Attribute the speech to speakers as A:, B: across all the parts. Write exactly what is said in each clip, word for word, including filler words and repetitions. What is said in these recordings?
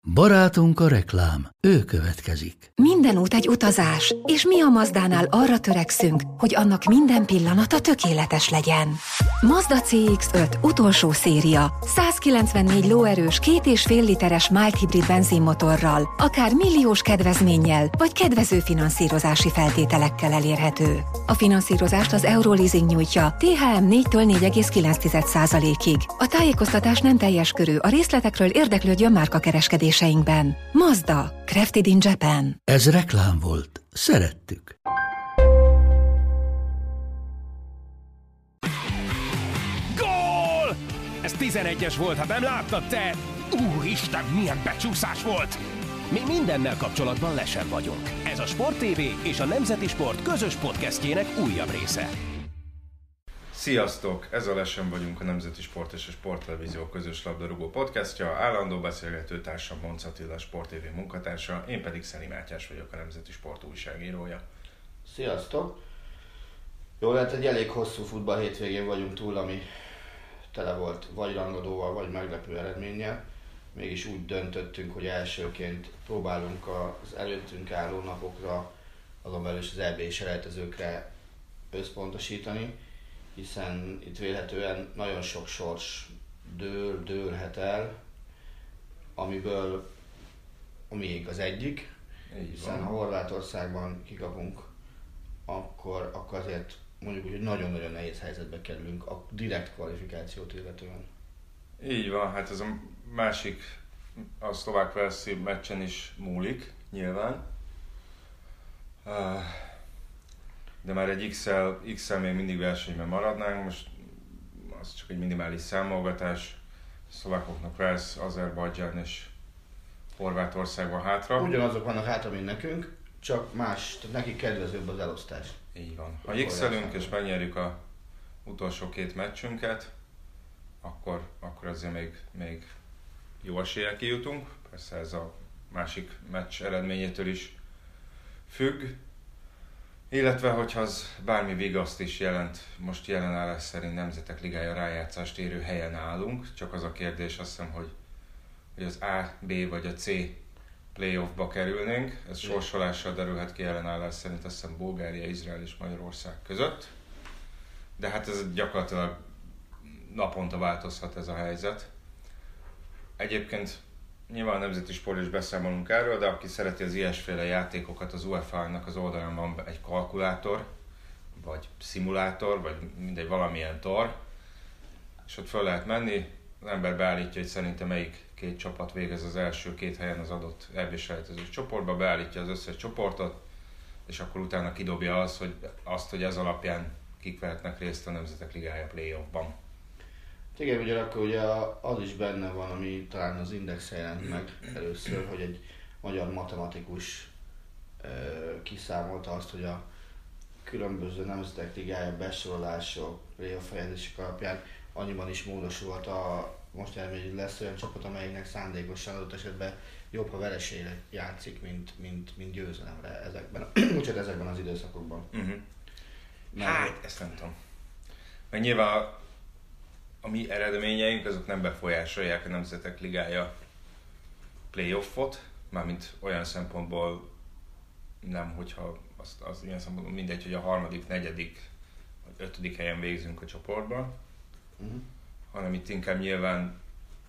A: Barátunk a reklám, ő következik.
B: Minden út egy utazás, és mi a Mazdánál arra törekszünk, hogy annak minden pillanata tökéletes legyen. Mazda cé iksz öt utolsó széria, százkilencvennégy lóerős, két és fél literes mild hibrid benzinmotorral, akár milliós kedvezménnyel, vagy kedvező finanszírozási feltételekkel elérhető. A finanszírozást az Euroleasing nyújtja té há em négytől négy egész kilenc százalékig. A tájékoztatás nem teljes körű, a részletekről érdeklődjön márkakereskedéseinkben. Mazda, crafted in Japan.
A: Ez reklám volt. Szerettük.
C: Gól! Ez tizenegyes volt, ha nem láttad te! Úristen, milyen becsúszás volt! Mi mindennel kapcsolatban lesen vagyunk. Ez a Sport té vé és a Nemzeti Sport közös podcastjének újabb része.
D: Sziasztok! Ez a Lesen vagyunk, a Nemzeti Sport és a Sporttelevízió közös labdarúgó podcastja. Állandó beszélgető társam Bonc Attila, Sport té vé munkatársa, én pedig Szeli Mátyás vagyok, a Nemzeti Sport újságírója.
E: Sziasztok! Jól lehet, egy elég hosszú futball hétvégén vagyunk túl, ami tele volt vagy rangadóval, vagy meglepő eredménnyel. Mégis úgy döntöttünk, hogy elsőként próbálunk az előttünk álló napokra, azon belül is az é bé selejtezőkre összpontosítani, hiszen itt vélhetően nagyon sok sors dől, dőlhet el, amiből a miénk az egyik,
D: Így
E: hiszen
D: van.
E: ha Horvátországban kikapunk, akkor, akkor azért mondjuk úgy, hogy nagyon-nagyon nehéz helyzetbe kerülünk a direkt kvalifikációt illetően.
D: Így van, hát ez a másik, a szlovák-velszi meccsen is múlik, nyilván. De már egy iksz-el, iksz-el még mindig versenyben maradnánk, most az csak egy minimális számolgatás. A szlovákoknak Velsz, Azerbajdzsán és Horvátország van hátra.
E: Ugyanazok vannak hátra, mint nekünk, csak más, tehát nekik kedvezőbb az elosztás.
D: Így van. Ha iksz-elünk és megnyerjük a utolsó két meccsünket, akkor, akkor azért még, még jó eséllyel kijutunk. Persze ez a másik meccs eredményétől is függ. Illetve, hogyha az bármi vigaszt is jelent, most jelenállás szerint Nemzetek Ligája rájátszást érő helyen állunk. Csak az a kérdés, azt hiszem, hogy, hogy az A, B vagy a C playoffba kerülnénk. Ez sorsolással derülhet ki jelenállás szerint, azt hiszem Bulgária, Izrael és Magyarország között. De hát ez gyakorlatilag naponta változhat ez a helyzet. Egyébként nyilván a Nemzeti Sport is beszámolunk erről, de aki szereti az ilyesféle játékokat, az u ef á-nak az oldalán van egy kalkulátor, vagy szimulátor, vagy mindegy valamilyen tor, és ott föl lehet menni, az ember beállítja, hogy szerintem melyik két csapat végez az első két helyen az adott é bé-selejtezős csoportba, beállítja az összes csoportot, és akkor utána kidobja az, hogy azt, hogy ez alapján kik vehetnek részt a Nemzetek Ligája playoffban.
E: Igen, ugyanakkor ugye az is benne van, ami talán az Indexen jelent meg először, hogy egy magyar matematikus ö, kiszámolta azt, hogy a különböző Nemzetek Ligája besorolások, playoff helyezések alapján annyiban is módosulhat a most elmény lesz olyan csapat, amelyiknek szándékosan adott esetben jobb, ha vereségre játszik, mint, mint, mint győzelemre ezekben, úgyhogy ezekben az időszakokban.
D: Uh-huh.
E: Mert
D: Hát, ezt nem tudom. Meg nyilván a mi eredményeink azok nem befolyásolják a Nemzetek Ligája playoffot, mármint olyan szempontból nem, hogyha az, az ilyen szempontból mindegy, hogy a harmadik, negyedik vagy ötödik helyen végzünk a csoportban, uh-huh. hanem itt inkább nyilván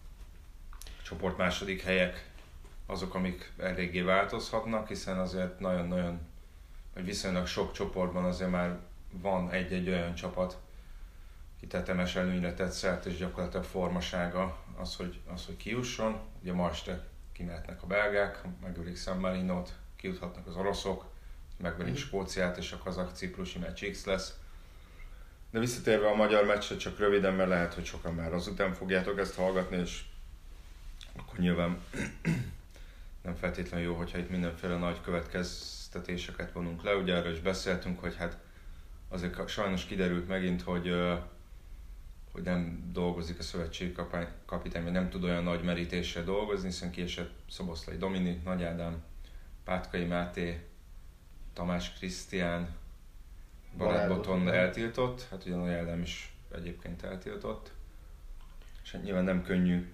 D: a csoport második helyek azok, amik eléggé változhatnak, hiszen azért nagyon-nagyon, vagy viszonylag sok csoportban azért már van egy-egy olyan csapat, ki tetemes előnyre tett szert, és gyakorlatilag formasága az, hogy, az, hogy kijusson. Ugye ma este kimehetnek a belgák, megölik San Marinót, kijuthatnak az oroszok, megverik mm. Skóciát, és a kazak-ciprusi meccs X lesz. De visszatérve a magyar meccsre, csak röviden, mert lehet, hogy sokan már azután fogjátok ezt hallgatni, és akkor nyilván nem feltétlenül jó, hogyha itt mindenféle nagy következtetéseket vonunk le. Ugye erről is beszéltünk, hogy hát azért sajnos kiderült megint, hogy hogy nem dolgozik a szövetségi kapitány, vagy nem tud olyan nagy merítéssel dolgozni, hiszen kiesett Szoboszlai Dominik, Nagy Ádám, Pátkai Máté, Tamás Krisztián, Barát Boton eltiltott, hát ugye Nagy Ádám is egyébként eltiltott. És hát nyilván nem könnyű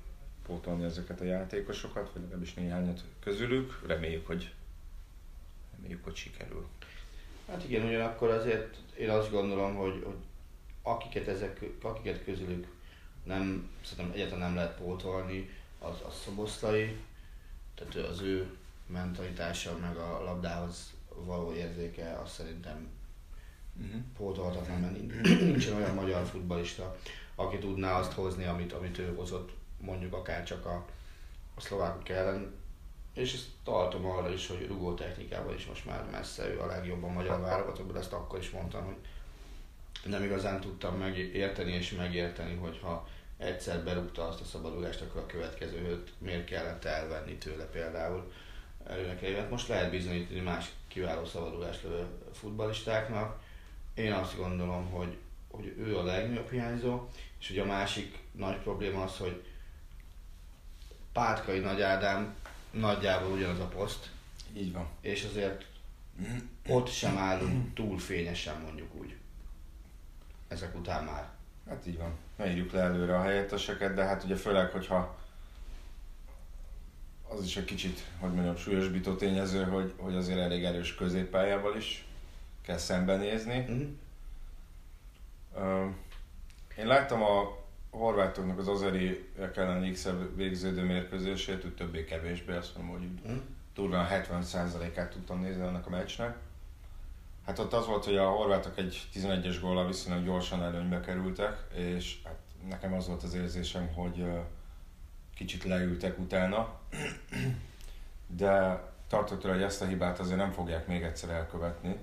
D: pótolni ezeket a játékosokat, vagy legalábbis néhányat közülük. Reméljük, hogy, reméljük, hogy sikerül.
E: Hát igen, ugyanakkor azért én azt gondolom, hogy, hogy akiket, ezek, akiket közülük nem, szerintem egyáltalán nem lehet pótolni, az a Szoboszlai, tehát az ő mentalitása, meg a labdához való érzéke, azt szerintem uh-huh. pótolhatatlan, mert nincsen olyan magyar futballista, aki tudná azt hozni, amit, amit ő hozott, mondjuk akár csak a, a szlovákok ellen. És ezt tartom arra is, hogy rugó technikában is most már messze ő a legjobb a magyar válogatottban, de ezt akkor is mondtam, hogy nem igazán tudtam megérteni és megérteni, hogyha egyszer berúgta azt a szabadulást, akkor a következőt miért kellett elvenni tőle például előnek. Most lehet bizonyítani más kiváló szabadulást lövő futballistáknak. Én azt gondolom, hogy, hogy ő a legnagyobb hiányzó, és ugye a másik nagy probléma az, hogy Pátkai Nagy Ádám nagyjából ugyanaz a poszt.
D: Így van.
E: És azért ott sem állunk túl fényesen, mondjuk úgy. Ezek után már.
D: Hát így van. Ne írjuk le előre a helyetteseket, de hát ugye főleg, hogyha az is egy kicsit, hogy mondjam, súlyosbító tényező, hogy, hogy azért elég erős középpályával is kell szembenézni. Mm-hmm. Uh, én láttam a horvátoknak az azeriek ellen X-el végződő mérkőzését, úgy többé-kevésbé, azt mondom, hogy mm. durván hetven százalékát tudtam nézni annak a meccsnek. Hát ott az volt, hogy a horvátok egy tizenegyes góllal viszonylag gyorsan előnybe kerültek, és hát nekem az volt az érzésem, hogy uh, kicsit leültek utána, de tartok tőle, hogy ezt a hibát azért nem fogják még egyszer elkövetni.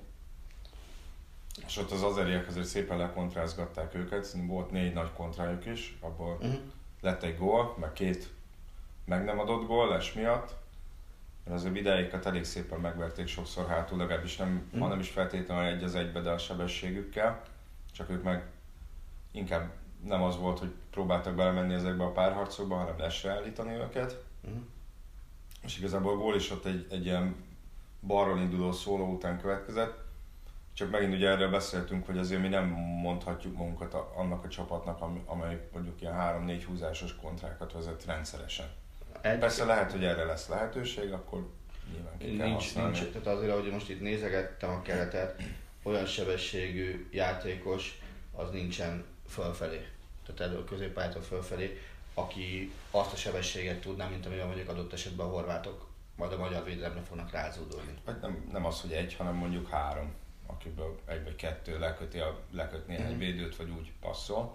D: És ott az azeriek azért szépen lekontrázgatták őket, szerintem volt négy nagy kontrájuk is, abból uh-huh. lett egy gól, meg két meg nem adott gól les miatt. Mert azért videóikat elég szépen megverték sokszor hátul, legalábbis nem, uh-huh. ha nem is feltétlenül egy az egybe, de a sebességükkel. Csak ők meg inkább nem az volt, hogy próbáltak belemenni ezekbe a párharcokba, hanem lesre állítani őket. Uh-huh. És igazából a gól is ott egy, egy ilyen balról induló szóló után következett. Csak megint ugye erről beszéltünk, hogy azért mi nem mondhatjuk magunkat a, annak a csapatnak, amely mondjuk ilyen három-négy húzásos kontrákat vezet rendszeresen. Egy... Persze lehet, hogy erre lesz lehetőség, akkor nyilván ki kell
E: nincs,
D: használni.
E: Nincs, tehát azért, ahogy most itt nézegettem a keretet, olyan sebességű játékos az nincsen fölfelé. Tehát elő középpályától fölfelé, aki azt a sebességet tudná, mint amivel mondjuk adott esetben a horvátok majd a magyar védelemre fognak rázódulni.
D: Vagy nem, nem az, hogy egy, hanem mondjuk három, akiből egy vagy kettő leköti a, leköt néhány mm-hmm. védőt, vagy úgy passzol.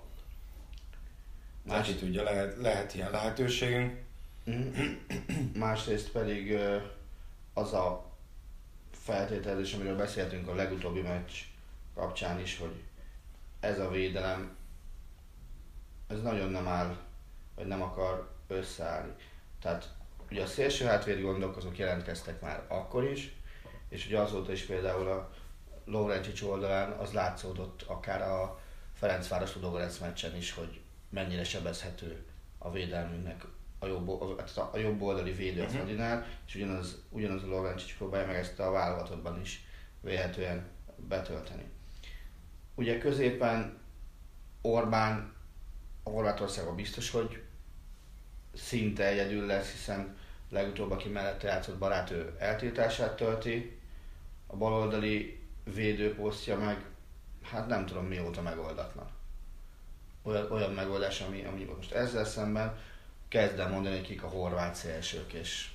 D: Más... Itt ugye lehet, lehet ilyen lehetőségünk.
E: Mm-hmm. Másrészt pedig az a feltételezés, amiről beszéltünk a legutóbbi meccs kapcsán is, hogy ez a védelem ez nagyon nem áll, vagy nem akar összeállni. Tehát ugye a szélső hátvéd gondolkozók jelentkeztek már akkor is, és ugye azóta is például a Lovrencsics oldalán az látszódott akár a Ferencváros Ludogorec meccsen is, hogy mennyire sebezhető a védelmünknek a jobb, a, a jobb oldali védő a Fradinál, és ugyanaz, ugyanaz a Lovrencsics próbálja meg ezt a válogatottban is vélhetően betölteni. Ugye középen Orbán a Horvátországban biztos, hogy szinte egyedül lesz, hiszen legutóbb, aki mellette játszott Barát, ő eltiltását tölti. A baloldali védőposztja meg, hát nem tudom mióta megoldatlan. Olyan, olyan megoldás, ami, ami most ezzel szemben kezd el mondani, hogy kik a horvát szélsők, és,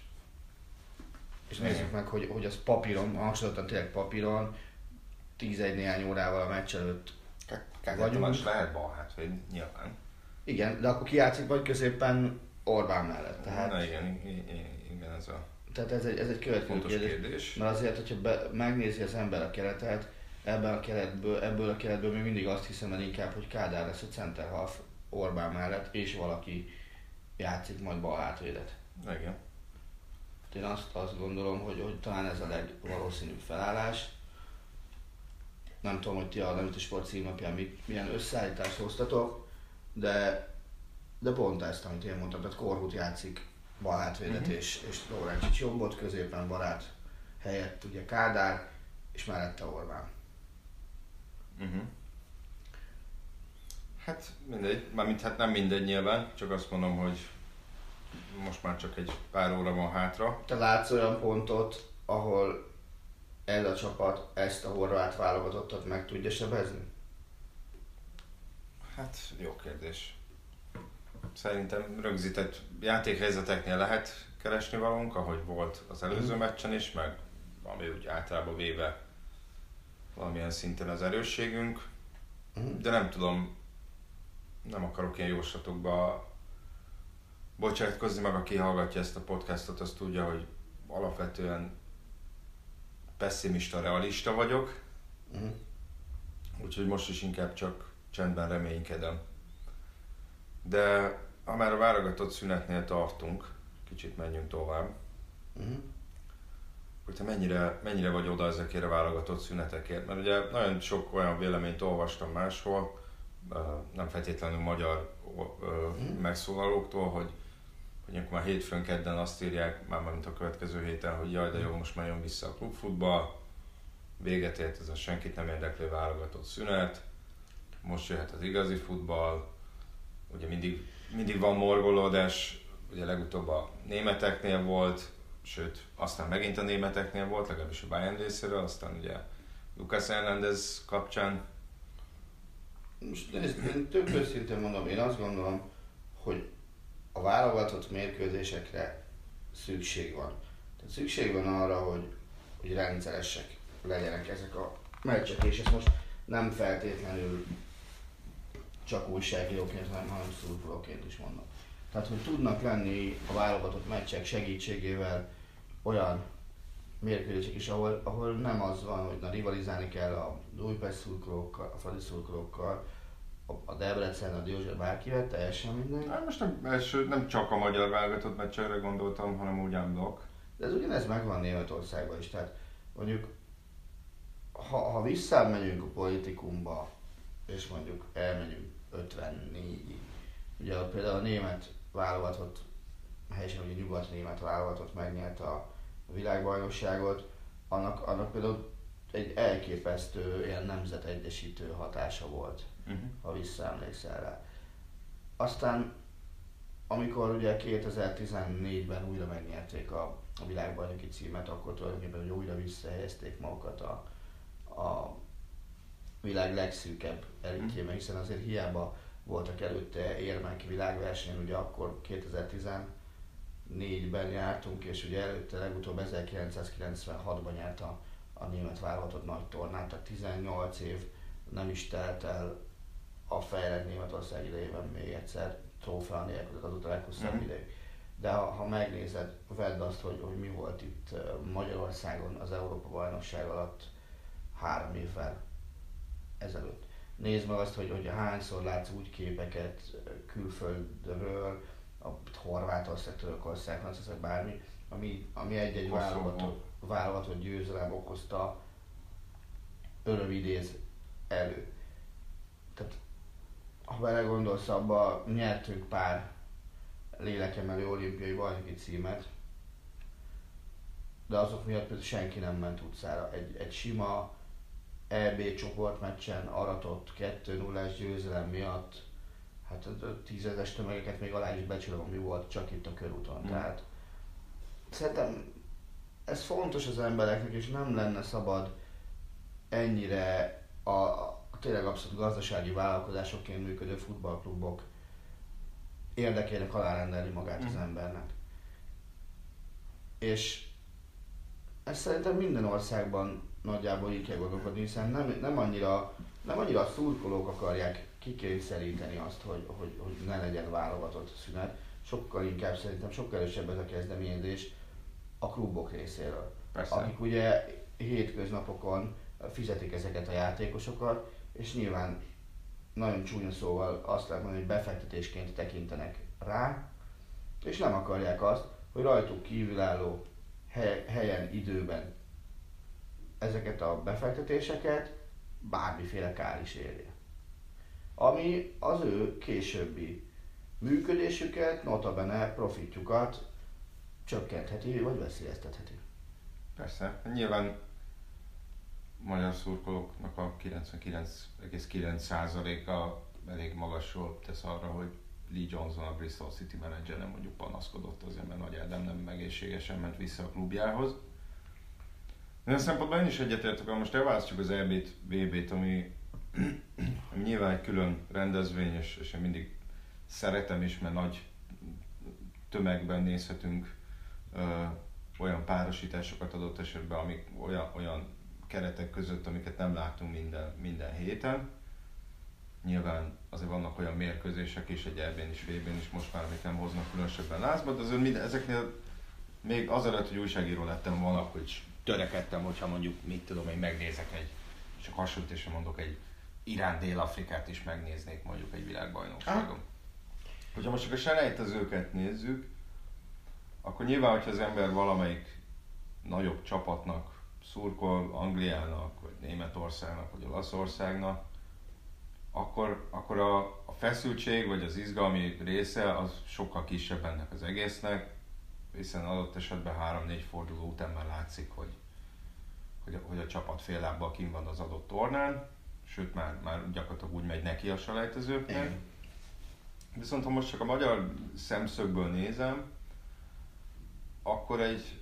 E: és nézzük meg, hogy, hogy az papíron, hasonlóan tényleg papíron, tízegy néhány órával a meccs előtt
D: vagyunk. Most lehet bal hátvéd, nyilván.
E: Igen, de akkor ki játszik vagy középen Orbán mellett. Tehát,
D: Na igen, igen, ez a
E: tehát ez egy, ez egy következő kérdés, kérdés. Mert azért, hogyha be, megnézi az ember a keretet, ebben a keretből, ebből a keretből még mindig azt hiszem el inkább, hogy Kádár lesz a center half Orbán mellett, és valaki játszik majd bal hátvédet.
D: Igen.
E: Én azt, azt gondolom, hogy, hogy talán ez a legvalószínűbb felállás. Nem tudom, hogy ti a Nemzeti Sport címlapján mit, milyen összeállítást hoztatok, de, de pont ezt, amit én mondtam, tehát Korhut játszik bal hátvédet, uh-huh. és, és Lovrencsics jobbot, középen Barát helyett ugye Kádár, és mellette Orbán.
D: Uh-huh. Hát mindegy, mármint hát nem mindegy nyilván, csak azt mondom, hogy most már csak egy pár óra van hátra.
E: Te látsz olyan pontot, ahol ez a csapat ezt a horvát válogatottat meg tudja sebezni?
D: Hát jó kérdés. Szerintem rögzített játékhelyzeteknél lehet keresni valónk, ahogy volt az előző meccsen is, meg ami úgy általában véve valamilyen szinten az erősségünk. De nem tudom, nem akarok ilyen jóslatokba bocsátkozni, meg aki hallgatja ezt a podcastot, az tudja, hogy alapvetően pessimista, realista vagyok.
E: Mm.
D: Úgyhogy most is inkább csak csendben reménykedem. De ha már a válogatott szünetnél tartunk, kicsit menjünk tovább.
E: Mm.
D: Hogy te mennyire, mennyire vagy oda ezekért a válogatott szünetekért? Mert ugye nagyon sok olyan véleményt olvastam máshol, nem feltétlenül magyar mm. megszólalóktól, hogy, hogy akkor már hétfőn, kedden azt írják, már mint a következő héten, hogy jaj, de jó, most már jön vissza a klubfutball, véget ért ez a senkit nem érdeklő válogatott szünet, most jöhet az igazi futball, ugye mindig, mindig van morgolódás, ugye legutóbb a németeknél volt, sőt, aztán megint a németeknél volt, legalábbis a Bayern részéről, aztán ugye Lucas Hernández kapcsán.
E: Most nézd, én több őszintén mondom, én azt gondolom, hogy a válogatott mérkőzésekre szükség van. Tehát szükség van arra, hogy, hogy rendszeresek legyenek ezek a meccsek, és ezt most nem feltétlenül csak újságíróként, hanem, hanem szurkolóként is mondom. Tehát, hogy tudnak lenni a válogatott meccsek segítségével olyan mérkőzések is, ahol, ahol nem az van, hogy na, rivalizálni kell a Újpest szurkolókkal, a Fradi szurkolókkal, a Debrecen, a Diózsef, bárkivel, teljesen mindegy.
D: Hát most nem, első, nem csak a magyar válogatott meccsekre gondoltam, hanem úgy unblock.
E: De ez ugyanez megvan Németországban is, tehát mondjuk ha, ha visszamegyünk a politikumba, és mondjuk elmegyünk ötvennégyig, ugye például a német válogatott, helyesen ugye nyugat-német válogatott megnyerte a világbajnokságot, annak, annak például egy elképesztő ilyen nemzetegyesítő hatása volt, uh-huh. ha visszaemlékszel rá. Aztán, amikor ugye kétezer-tizennégyben újra megnyerték a, a világbajnoki címet, akkor tulajdonképpen ugye újra visszahelyezték magukat a, a világ legszűkebb elitjében, hiszen azért hiába voltak előtte érmek világversenyen, ugye akkor kétezer-tizennégyben jártunk, és ugye előtte legutóbb ezerkilencszázkilencvenhatban nyert a, a német válogatott nagy tornát, tehát tizennyolc év nem is telt el a fejlett Németország idejében még egyszer trófea nélkül, azóta leghosszabb mm. ideig. De ha, ha megnézed, vedd azt, hogy, hogy mi volt itt Magyarországon az Európa-bajnokság alatt három évvel ezelőtt. Nézd meg azt, hogy, hogy hányszor látsz úgy képeket külföldről, a Horvátország, Törökország, Franciaország, bármi, ami, ami egy-egy válogatott, válogatott győzelem okozta örövidéz elő. Tehát, ha belegondolsz abba, nyertünk pár lélekemelő olimpiai bajnoki címet, de azok miatt például senki nem ment utcára. Egy, egy sima é bé csoportmeccsen aratott kettő nullás győzelem miatt, hát a tízezres tömegeket még alá is becsülöm, ami volt csak itt a körúton. Mm. Tehát szerintem ez fontos az embereknek, és nem lenne szabad ennyire a, a tényleg abszolút gazdasági vállalkozásokként működő futballklubok érdekének alárendelni magát mm. az embernek. És ez szerintem minden országban nagyjából így kell gondolkodni, hiszen nem, nem, annyira, nem annyira a szurkolók akarják kikényszeríteni azt, hogy, hogy, hogy ne legyen válogatott szünet. Sokkal inkább szerintem, sokkal erősebb ez a kezdeményezés a klubok részéről. Persze. Akik ugye hétköznapokon fizetik ezeket a játékosokat, és nyilván nagyon csúnya szóval azt lehet mondani, hogy befektetésként tekintenek rá, és nem akarják azt, hogy rajtuk kívülálló helyen, időben ezeket a befektetéseket bármiféle kár is érje. Ami az ő későbbi működésüket, nota-bene profitjukat csökkentheti vagy veszélyeztetheti.
D: Persze, nyilván magyar szurkolóknak a kilencvenkilenc egész kilenc százaléka elég magasról tesz arra, hogy Lee Johnson, a Bristol City menedzser nem mondjuk panaszkodott azért, mert Nagy Ádám nem egészségesen ment vissza a klubjához. De a szempontból én is egyetértek, hogy most elválasztjuk az é bét, vé bét, ami, ami nyilván egy külön rendezvény, és, és én mindig szeretem is, mert nagy tömegben nézhetünk ö, olyan párosításokat adott esetben, amik olyan, olyan keretek között, amiket nem látunk minden, minden héten. Nyilván azért vannak olyan mérkőzések is, egy é bén is, vé bén is most már, amik nem hoznak különösebben lázba, de azért minden, ezeknél még azelőtt, hogy újságíró lettem volna, akkor is törekedtem, hogyha mondjuk, mit tudom, én megnézek egy, csak hasonlításra mondok, egy Irán-Dél-Afrikát is megnéznék mondjuk egy világbajnokságon. Ah. Hogyha most csak a selejtezőket nézzük, akkor nyilván, hogyha az ember valamelyik nagyobb csapatnak szurkol, Angliának, vagy Németországnak, vagy Olaszországnak, akkor, akkor a, a feszültség, vagy az izgalmi része az sokkal kisebb ennek az egésznek, hiszen adott esetben három-négy forduló után már látszik, hogy, hogy, a, hogy a csapat fél lábbal kint van az adott tornán, sőt már, már gyakorlatilag úgy megy neki a selejtezőknek. Viszont ha most csak a magyar szemszögből nézem, akkor egy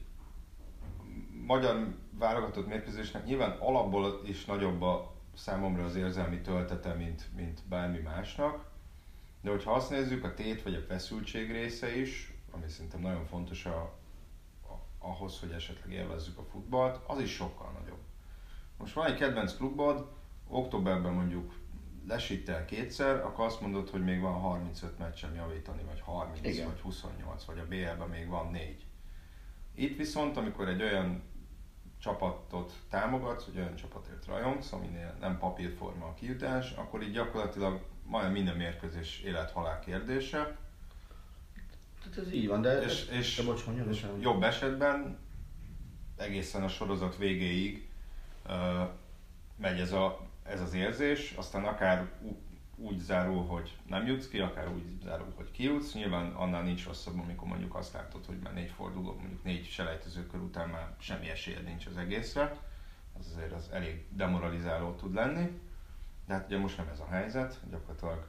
D: magyar válogatott mérkőzésnek nyilván alapból is nagyobb a számomra az érzelmi töltete, mint, mint bármi másnak. De hogyha azt nézzük, a tét vagy a feszültség része is, ami szerintem nagyon fontos a, a, ahhoz, hogy esetleg élvezzük a futballt, az is sokkal nagyobb. Most van egy kedvenc klubod, októberben mondjuk lesittel kétszer, akkor azt mondod, hogy még van harmincöt meccsem javítani, vagy harminc, igen, vagy huszonnyolc, vagy a bé el-ben még van négy. Itt viszont, amikor egy olyan csapatot támogatsz, vagy olyan csapatért rajongsz, aminél nem papírforma a kijutás, akkor így gyakorlatilag majdnem minden mérkőzés élet-halál kérdése.
E: Tehát ez így van, de,
D: és, és,
E: de bocs, mondjam,
D: és jobb esetben egészen a sorozat végéig uh, megy ez, a, ez az érzés, aztán akár úgy zárul, hogy nem jutsz ki, akár úgy zárul, hogy kijutsz. Nyilván annál nincs rosszabb, amikor mondjuk azt látod, hogy már négy forduló, mondjuk négy selejtezőkör után már semmi esélyed nincs az egészre. Az azért az elég demoralizáló tud lenni. De hát ugye most nem ez a helyzet, gyakorlatilag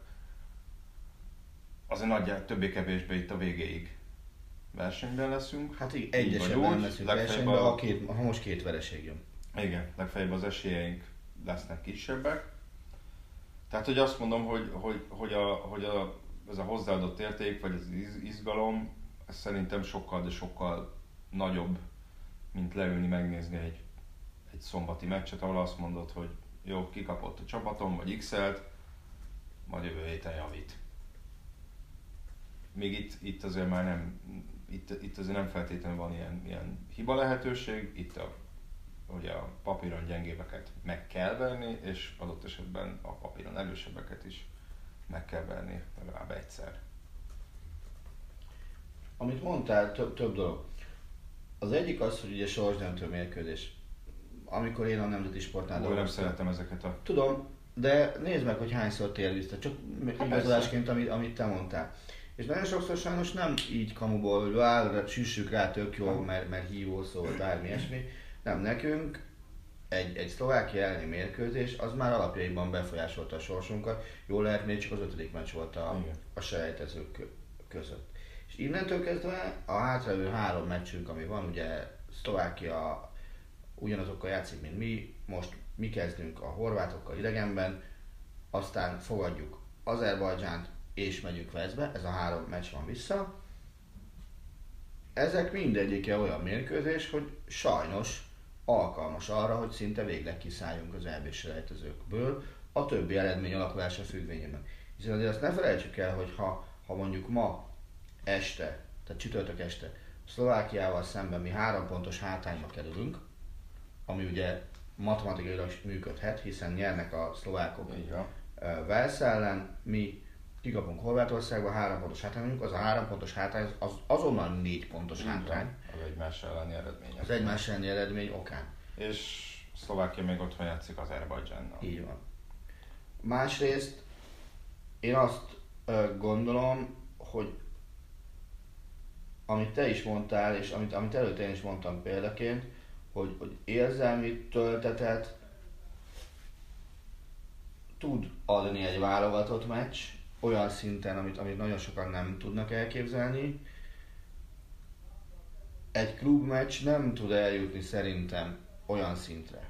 D: azért nagyjából többé-kevésbé itt a végéig versenyben leszünk.
E: Hát így egyesebben leszünk versenyben, a... ha, ha most két vereség jön.
D: Igen, legfeljebb az esélyeink lesznek kisebbek. Tehát, hogy azt mondom, hogy, hogy, hogy, a, hogy a, ez a hozzáadott érték, vagy az izgalom, ez szerintem sokkal, de sokkal nagyobb, mint leülni megnézni egy, egy szombati meccset, ahol azt mondod, hogy jó, kikapott a csapatom, vagy x-elt, majd jövő héten javít. Még itt, itt azért már nem, itt, itt azért nem feltétlenül van ilyen, ilyen hiba lehetőség, itt a, hogy a papíron gyengébbeket meg kell verni, és adott esetben a papíron erősebbeket is meg kell verni legalább egyszer.
E: Amit mondtál, több, több dolog. Az egyik az, hogy ugye sorsdöntő mérkőzés. Amikor én a Nemzeti Sportnál
D: dolgoztam. Nem szeretem ezeket a...
E: Tudom, de nézd meg, hogy hányszor tér vissza, csak hát igazolásként, amit, amit te mondtál. És nagyon sokszor sajnos nem így kamuból, hogy áll, süssük rá, tök jó, mert, mert hívó szó, vagy bármi ilyesmi. Nem, nekünk egy, egy Szlovákia elleni mérkőzés, az már alapjaiban befolyásolta a sorsunkat. Jól lehet, még csak az ötödik meccs volt a, a selejtezők között. És innentől kezdve a hátralévő három meccsünk, ami van, ugye Szlovákia ugyanazokkal játszik, mint mi, most mi kezdünk a horvátokkal idegenben, aztán fogadjuk Azerbajdzsánt és megyünk Veszbe, ez a három meccs van vissza. Ezek mindegyike olyan mérkőzés, hogy sajnos alkalmas arra, hogy szinte végleg kiszálljunk az é bés selejtezőkből a többi eredmény alakulása függvényében. Hiszen azért azt ne felejtsük el, hogy ha, ha mondjuk ma este, tehát csütörtök este Szlovákiával szemben mi három pontos hátrányba kerülünk, ami ugye matematikailag működhet, hiszen nyernek a szlovákok Velsz ellen, mi kikapunk Horvátországba, három pontos hátrány, az a három pontos hátrány az azonnal négy pontos hátrány.
D: Az egymás elleni eredmény.
E: Az egymás elleni eredmény okán.
D: És Szlovákia még otthon játszik az Azerbajdzsánnal.
E: Így van. Másrészt én azt gondolom, hogy amit te is mondtál, és amit, amit előtte én is mondtam példaként, hogy, hogy érzelmi töltetet tud adni egy válogatott meccs, olyan szinten, amit, amit nagyon sokan nem tudnak elképzelni. Egy klubmeccs nem tud eljutni szerintem olyan szintre.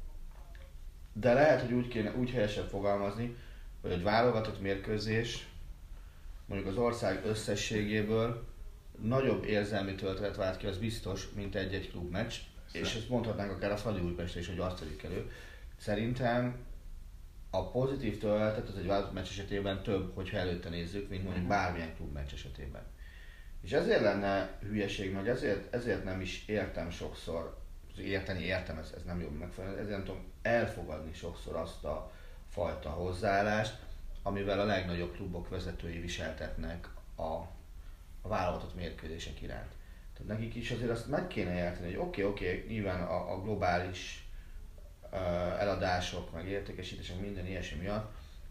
E: De lehet, hogy úgy, kéne, úgy helyesebb fogalmazni, hogy egy válogatott mérkőzés mondjuk az ország összességéből nagyobb érzelmi töltetet vált ki, az biztos, mint egy-egy klubmeccs. És ezt mondhatnánk akár a Fradi Újpestre is, hogy azt tedik elő. Szerintem a pozitív töltet az egy válogatott meccs esetében több, hogyha előtte nézzük, mint mondjuk bármilyen klubmeccs esetében. És ezért lenne hülyeség, meg ezért, ezért nem is értem sokszor, érteni értem, ez, ez nem jobb megfelelni, ezért nem tudom elfogadni sokszor azt a fajta hozzáállást, amivel a legnagyobb klubok vezetői viseltetnek a, a válogatott mérkőzések iránt. Tehát nekik is azért azt meg kéne érteni, hogy oké, okay, oké, okay, nyilván a, a globális uh, eladások, meg értékesítések, minden ilyesmi miatt,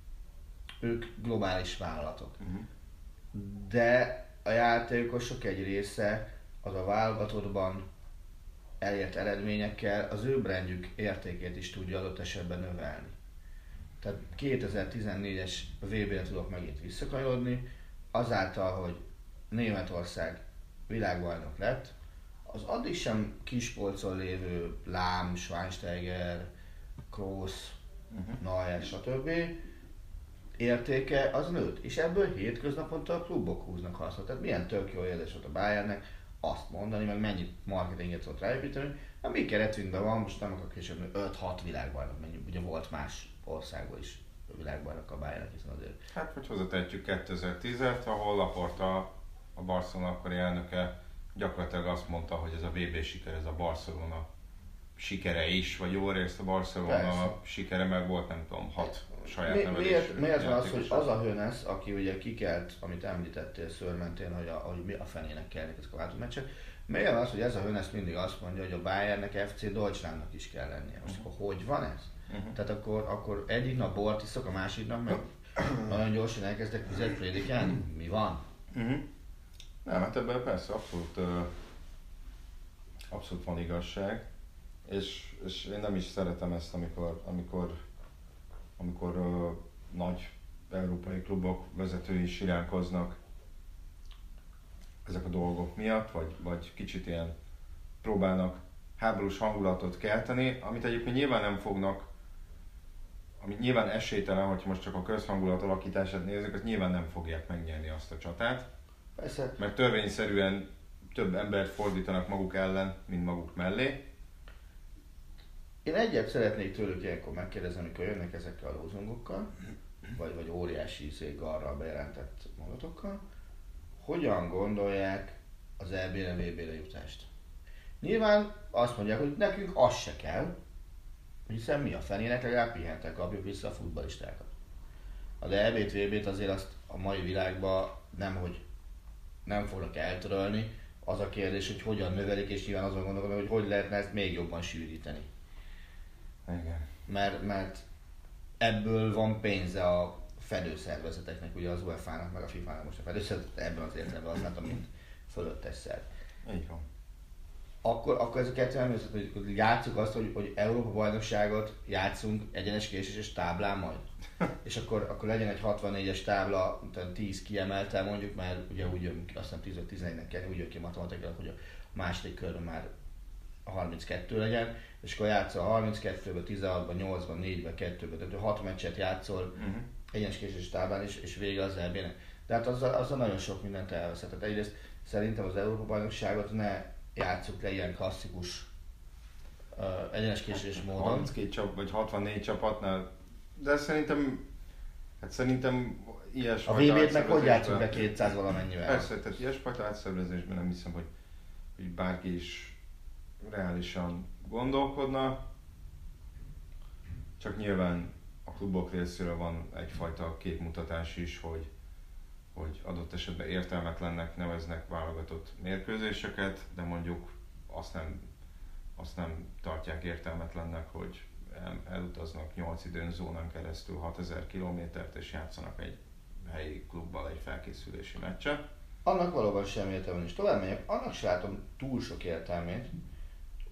E: ők globális vállalatok. Uh-huh. De a játékosok egy része az a válogatottban elért eredményekkel az ő brandjük értékét is tudja adott esetben növelni. Tehát kétezer-tizennégyes vé bére tudok megint visszakanyarodni, azáltal, hogy Németország világbajnok lett, az addig sem kispolcon lévő Lahm, Schweinsteiger, Kroos, uh-huh. Neuer, stb. Értéke az nőtt, és ebből hétköznaponta a klubok húznak hasznot. Tehát milyen tök jó érzés volt a Bayernnek azt mondani, meg mennyit marketinget volt ráépíteni, a mi keretünkben van, most nem akarok később öt-hat világbajnok, mennyi, ugye volt más országból is világbajnok a Bayernnek, hiszen azért.
D: Hát, hogy hozzátehetjük kétezer-tízet, ahol Laporta, a Barcelona akkori elnöke gyakorlatilag azt mondta, hogy ez a vé bé siker, ez a Barcelona sikere is, vagy jó részt a Barcelona Persze. sikere, meg volt nem tudom, hat saját
E: Mi,
D: nevelésű.
E: Miért, miért van az, hogy az a Hönes, aki ugye kikelt, amit említettél szőrmentén, hogy, a, hogy mi a fenének kellnek ezek a váltómeccsek, miért van az, hogy ez a Hönes mindig azt mondja, hogy a Bayernnek ef cé Deutschlandnak is kell lennie? Most uh-huh. akkor hogy van ez? Uh-huh. Tehát akkor, akkor egyik nap bort iszok, a másik nap meg nagyon gyorsan elkezdek vizet prédikálni? Mi van?
D: Uh-huh. Nem, hát ebben persze abszolút, uh, abszolút van igazság. És, és én nem is szeretem ezt, amikor, amikor, amikor uh, nagy európai klubok vezetői siránkoznak ezek a dolgok miatt, vagy, vagy kicsit ilyen próbálnak háborús hangulatot kelteni, amit egyébként nyilván nem fognak, amit nyilván esélytelen, hogy most csak a közhangulat alakítását nézzük, azt nyilván nem fogják megnyerni azt a csatát.
E: Persze.
D: Mert törvényszerűen több embert fordítanak maguk ellen, mint maguk mellé.
E: Én egyet szeretnék tőlük ilyenkor megkérdezni, amikor jönnek ezekkel a lózungokkal, vagy, vagy óriási székgarral bejelentett mondatokkal, hogyan gondolják az é bé-re, vé bé-re jutást. Nyilván azt mondják, hogy nekünk az se kell, hiszen mi a fenének legalább pihentek, kapjuk vissza a futballistákat. Az é bét, vé bét azért azt a mai világban nem, hogy nem fognak eltörölni, az a kérdés, hogy hogyan növelik, és nyilván azon gondolkodom, hogy hogy lehetne ezt még jobban sűríteni.
D: Igen.
E: Mert, mert ebből van pénze a fedőszervezeteknek, ugye az u e fá nak meg a fifának most a fedőszervezet, ebben az értelemben használtam, mint fölöttes szerv.
D: Így van.
E: Akkor, akkor ez a kettő nem össze, hogy játsszuk azt, hogy, hogy Európa bajnokságot játszunk egyenes késéses táblán majd. És akkor, akkor legyen egy hatvannégyes tábla, tíz kiemelte mondjuk, mert ugye úgy jön, azt hiszem tíz tizenegynek kell, úgy jön ki matematikailag, hogy a második körben már a harminckettő legyen, és akkor játszol a harminckettőben, tizenhatban, nyolcban, négyben, kettőben, tehát hat meccset játszol uh-huh. egyenes késéses táblán, és, és vége az é bé-nek. De hát azzal, azzal nagyon sok mindent elveszett. Tehát egyrészt szerintem az Európa bajnokságot ne játsszuk le ilyen klasszikus uh, egyenes késéses módon.
D: harminckét csap, vagy hatvannégy csapatnál, de szerintem, hát szerintem ilyesfajta
E: a vé bét meg hogy játszunk be kétszáz valamennyivel?
D: Persze, tehát ilyesfajta átszervezésben nem hiszem, hogy, hogy bárki is reálisan gondolkodna. Csak nyilván a klubok részéről van egyfajta képmutatás is, hogy, hogy adott esetben értelmetlennek neveznek válogatott mérkőzéseket, de mondjuk azt nem, azt nem tartják értelmetlennek, hogy el, elutaznak nyolc időnzónán keresztül hatezer kilométert és játszanak egy helyi klubbal egy felkészülési meccset.
E: Annak valóban semmi értelme nincs. Tovább megyek, annak se látom túl sok értelmét,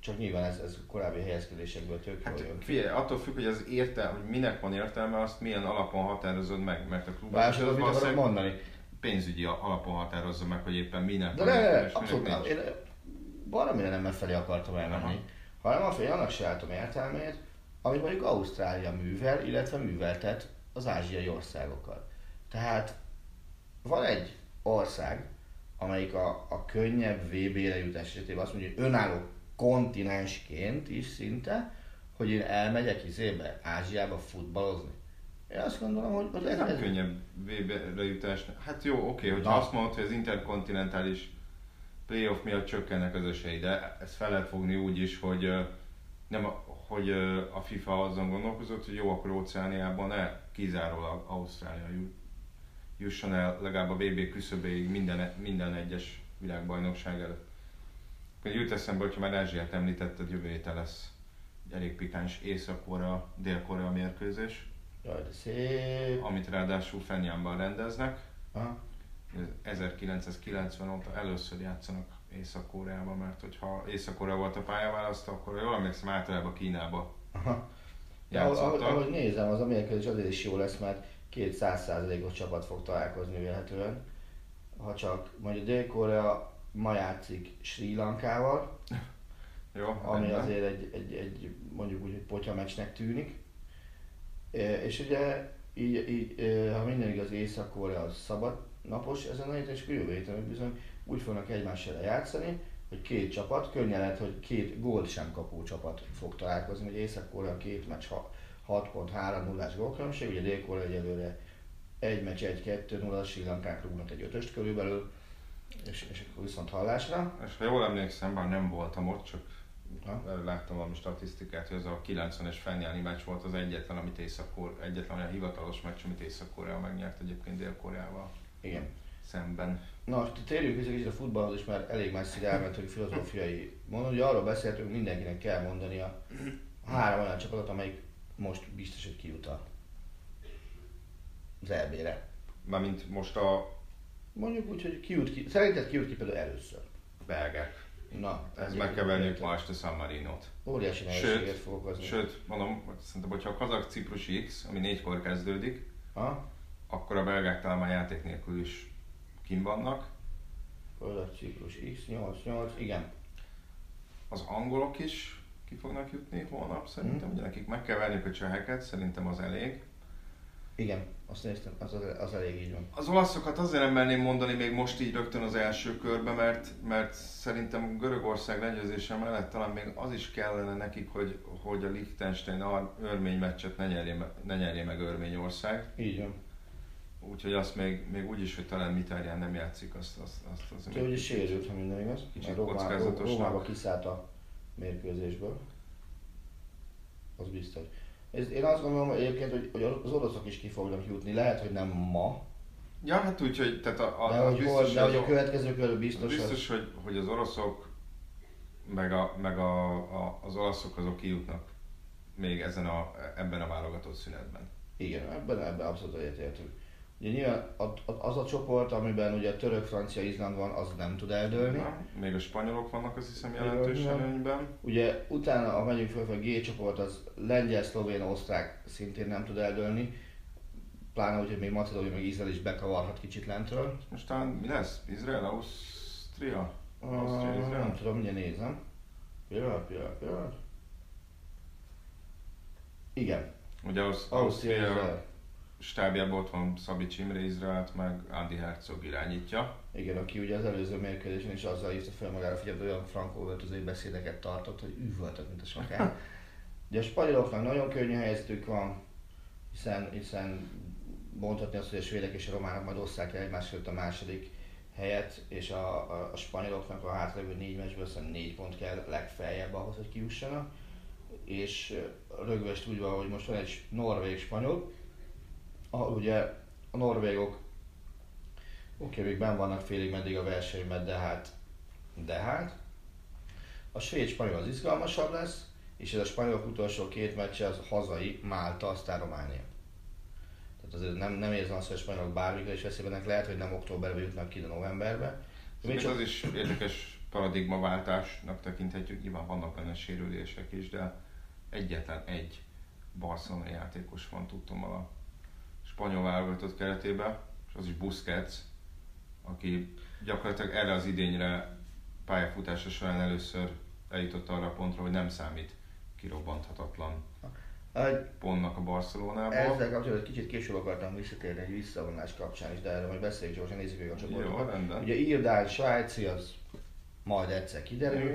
E: csak nyilván ez, ez korábbi helyezkedésekből tök
D: Hát
E: jól jön.
D: figyelj, attól függ, hogy az értelme, hogy minek van értelme, azt milyen alapon határozod meg, mert a klub
E: Bár mit akarok mondani?
D: pénzügyi alapon határozza meg, hogy éppen minek
E: De
D: van
E: ne,
D: értelme,
E: ne,
D: és
E: abszolút
D: minek
E: nem.
D: nincs.
E: Én valamire nem megfelé akartam elmenni, hanem afelé annak se látom értelmét, amit mondjuk Ausztrália művel, illetve műveltet az ázsiai országokkal. Tehát van egy ország, amelyik a, a könnyebb vé bé-re jutás esetében azt mondja, hogy önálló kontinensként is szinte, hogy én elmegyek izébe, Ázsiába futballozni. Én azt gondolom, hogy, hogy
D: Ez
E: ez,
D: nem
E: ez
D: könnyebb vé bé-re jutás. Hát jó, oké, hogyha
E: Na.
D: azt mondod, hogy az interkontinentális playoff miatt csökkennek az esély, de ezt fel lehet fogni úgy is, hogy ö, nem a, hogy ö, a FIFA azon gondolkozott, hogy jó, akkor Óceániában ne kizárólag Ausztrália jut- jusson el legalább a vé bé küszöbéig minden, minden egyes világbajnokság előtt. Akkor jut eszembe, hogyha már Ázsiát említetted, jövő héten lesz egy elég pikáns Észak-Korea, Dél-Korea mérkőzés,
E: Jaj, de szép.
D: amit ráadásul Fenyánban rendeznek.
E: Aha.
D: ezerkilencszázkilencven óta először játszanak Észak-Koreában, mert hogyha Észak-Korea volt a pályaválasztó, akkor jól emlékszem, általában Kínába
E: Aha. De ahogy,
D: játszottak.
E: ahogy nézem, az amerikai azért is jó lesz, mert két száz százalékos csapat fog találkozni vélhetően. Ha csak mondjuk Dél-Korea ma játszik Sri Lankával,
D: Jó,
E: ami
D: rendben.
E: azért egy, egy, egy mondjuk úgy, hogy potya meccsnek tűnik. E, És ugye így, így, e, ha minden igaz, Észak-Korea az szabad napos ezen a héten, és akkor jövő héten bizony úgy fognak egymással játszani, hogy két csapat, könnyen lehet, hogy két gólt sem kapó csapat fog találkozni, hogy Észak-Korea két meccs hat pont három nullás gólkülönbség, ugye Dél-Korea egyelőre egy meccs egy kettő nulla, Sri Lankák rúgnak egy ötöst körülbelül, és, és akkor viszont hallásra.
D: És ha jól emlékszem, bár nem voltam ott, csak
E: Ha?
D: láttam valami statisztikát, hogy az a kilencvenes Fenyáni meccs volt az egyetlen, amit Észak-Korea, egyetlen olyan hivatalos meccs, amit Észak-Korea megnyert egyébként Dél-Koreával
E: Igen.
D: szemben.
E: Na, térjünk vissza kicsit a futballhoz is, mert elég messzire elmentünk filozófiai mondani, hogy arról beszéltünk, hogy mindenkinek kell mondani a három olyan csapatot, amelyik most biztos, hogy kijut a az é bé-re.
D: Mármint most a
E: Mondjuk úgy, hogy kijut ki, szerinted kijut ki például először.
D: belgek.
E: Na,
D: Ez meg kell venniük ma este San Marinót.
E: Óriási
D: Sőt,
E: nehézséget fog okozni.
D: Sőt, mondom, hogy szerintem, hogyha a kazak-ciprus X, ami négykor kezdődik,
E: Ha?
D: akkor a belgák talán már játék nélkül is kim vannak.
E: Földök Ciprus X nyolc nyolc, igen.
D: Az angolok is ki fognak jutni holnap szerintem,
E: Mm.
D: ugye nekik meg kell venniük a cseheket, szerintem az elég.
E: Igen, azt néztem, az, az, az elég így van.
D: Az olaszokat azért nem merném mondani még most így rögtön az első körbe, mert, mert szerintem Görögország legyőzése mellett talán még az is kellene nekik, hogy, hogy a Liechtenstein örmény meccset ne nyerje, me- ne nyerje meg Örményország.
E: Így van.
D: Úgyhogy azt még, még úgy is, hogy talán Mkhitaryan nem játszik, azt, azt, azt, azt
E: Úgyhogy ugye sérült, ha minden igaz.
D: Kicsit
E: Mert Rómá,
D: kockázatosnak.
E: Rómába kiszállt a mérkőzésből. Az biztos. Ez, én azt gondolom egyébként, hogy, hogy az oroszok is ki fognak jutni. Lehet, hogy nem ma,
D: Ja, hát úgy, hogy, tehát a, a,
E: de,
D: a
E: hogy,
D: biztos,
E: hol, de hogy a
D: az-
E: következő körül biztos,
D: biztos,
E: biztos
D: hogy, hogy az oroszok meg, a, meg a, a, az olaszok azok kijutnak még ezen a, ebben a válogatott szünetben.
E: igen, ebben, ebben abszolút egyetértünk. Ugye nyilván az a csoport, amiben ugye török, francia, Izland van, az nem tud eldőlni.
D: Na, még a spanyolok vannak, azt hiszem,
E: Igen,
D: jelentős
E: igen.
D: előnyben.
E: Ugye utána, ha megyünk fel, a G csoport, az lengyel, szlovén, osztrák szintén nem tud eldőlni. Pláne úgy, hogy még Macedónia, meg Izrael is bekavarhat kicsit lentről.
D: Most talán mi lesz? Izrael, Ausztria?
E: Uh,
D: Ausztria,
E: nem
D: Izrael?
E: tudom, mindjárt nézem. Pillanat, pillanat, pillanat. Igen,
D: Ugye az
E: Ausztria,
D: Ausztria
E: Izrael.
D: stábjában ott van Szabics Imre Izraelt, meg Andy Herzog irányítja.
E: Igen, aki ugye az előző mérkőzésen is azzal hívta fel magára figyelmet, hogy olyan frankóöltözői beszédeket tartott, hogy üvöltött, mint a sakán. Ugye a spanyoloknak nagyon könnyű helyzetük van, hiszen, hiszen mondhatni azt, hogy a svédek és a románok majd osszák el egymás között a második helyet, és a, a, a spanyoloknak a hátralévő négy meccsből szerintem négy pont kell legfeljebb ahhoz, hogy kijussanak. És rögvest úgy van, hogy most van egy norvég-spanyol, ahol ugye a norvégok oké, még benn vannak félig meddig a versenyben, de hát, de hát a svéd-spanyol az izgalmasabb lesz, és ez a spanyolok utolsó két meccse az hazai, Málta, aztán Románia. Tehát azért nem, nem érzem azt, hogy a spanyolok bármikor is veszélyben, lehet, hogy nem októberben jutnak ki, de novemberben.
D: Még az is érdekes paradigmaváltásnak tekinthetjük, nyilván vannak benne sérülések is, de egyetlen egy Barcelona játékos van tudtommal a spanyol válogatott keretében, és az is Busquets, aki gyakorlatilag erre az idényre pályafutása során először eljutott arra a pontra, hogy nem számít kirobbanthatatlan pontnak a Barcelonából.
E: Ezzel kapcsolatban kicsit később akartam visszatérni egy visszavonás kapcsán is, de erről majd beszéljük gyorsan, nézzük meg a csoportokat. Ugye Írdán, svájci, az majd egyszer kiderül.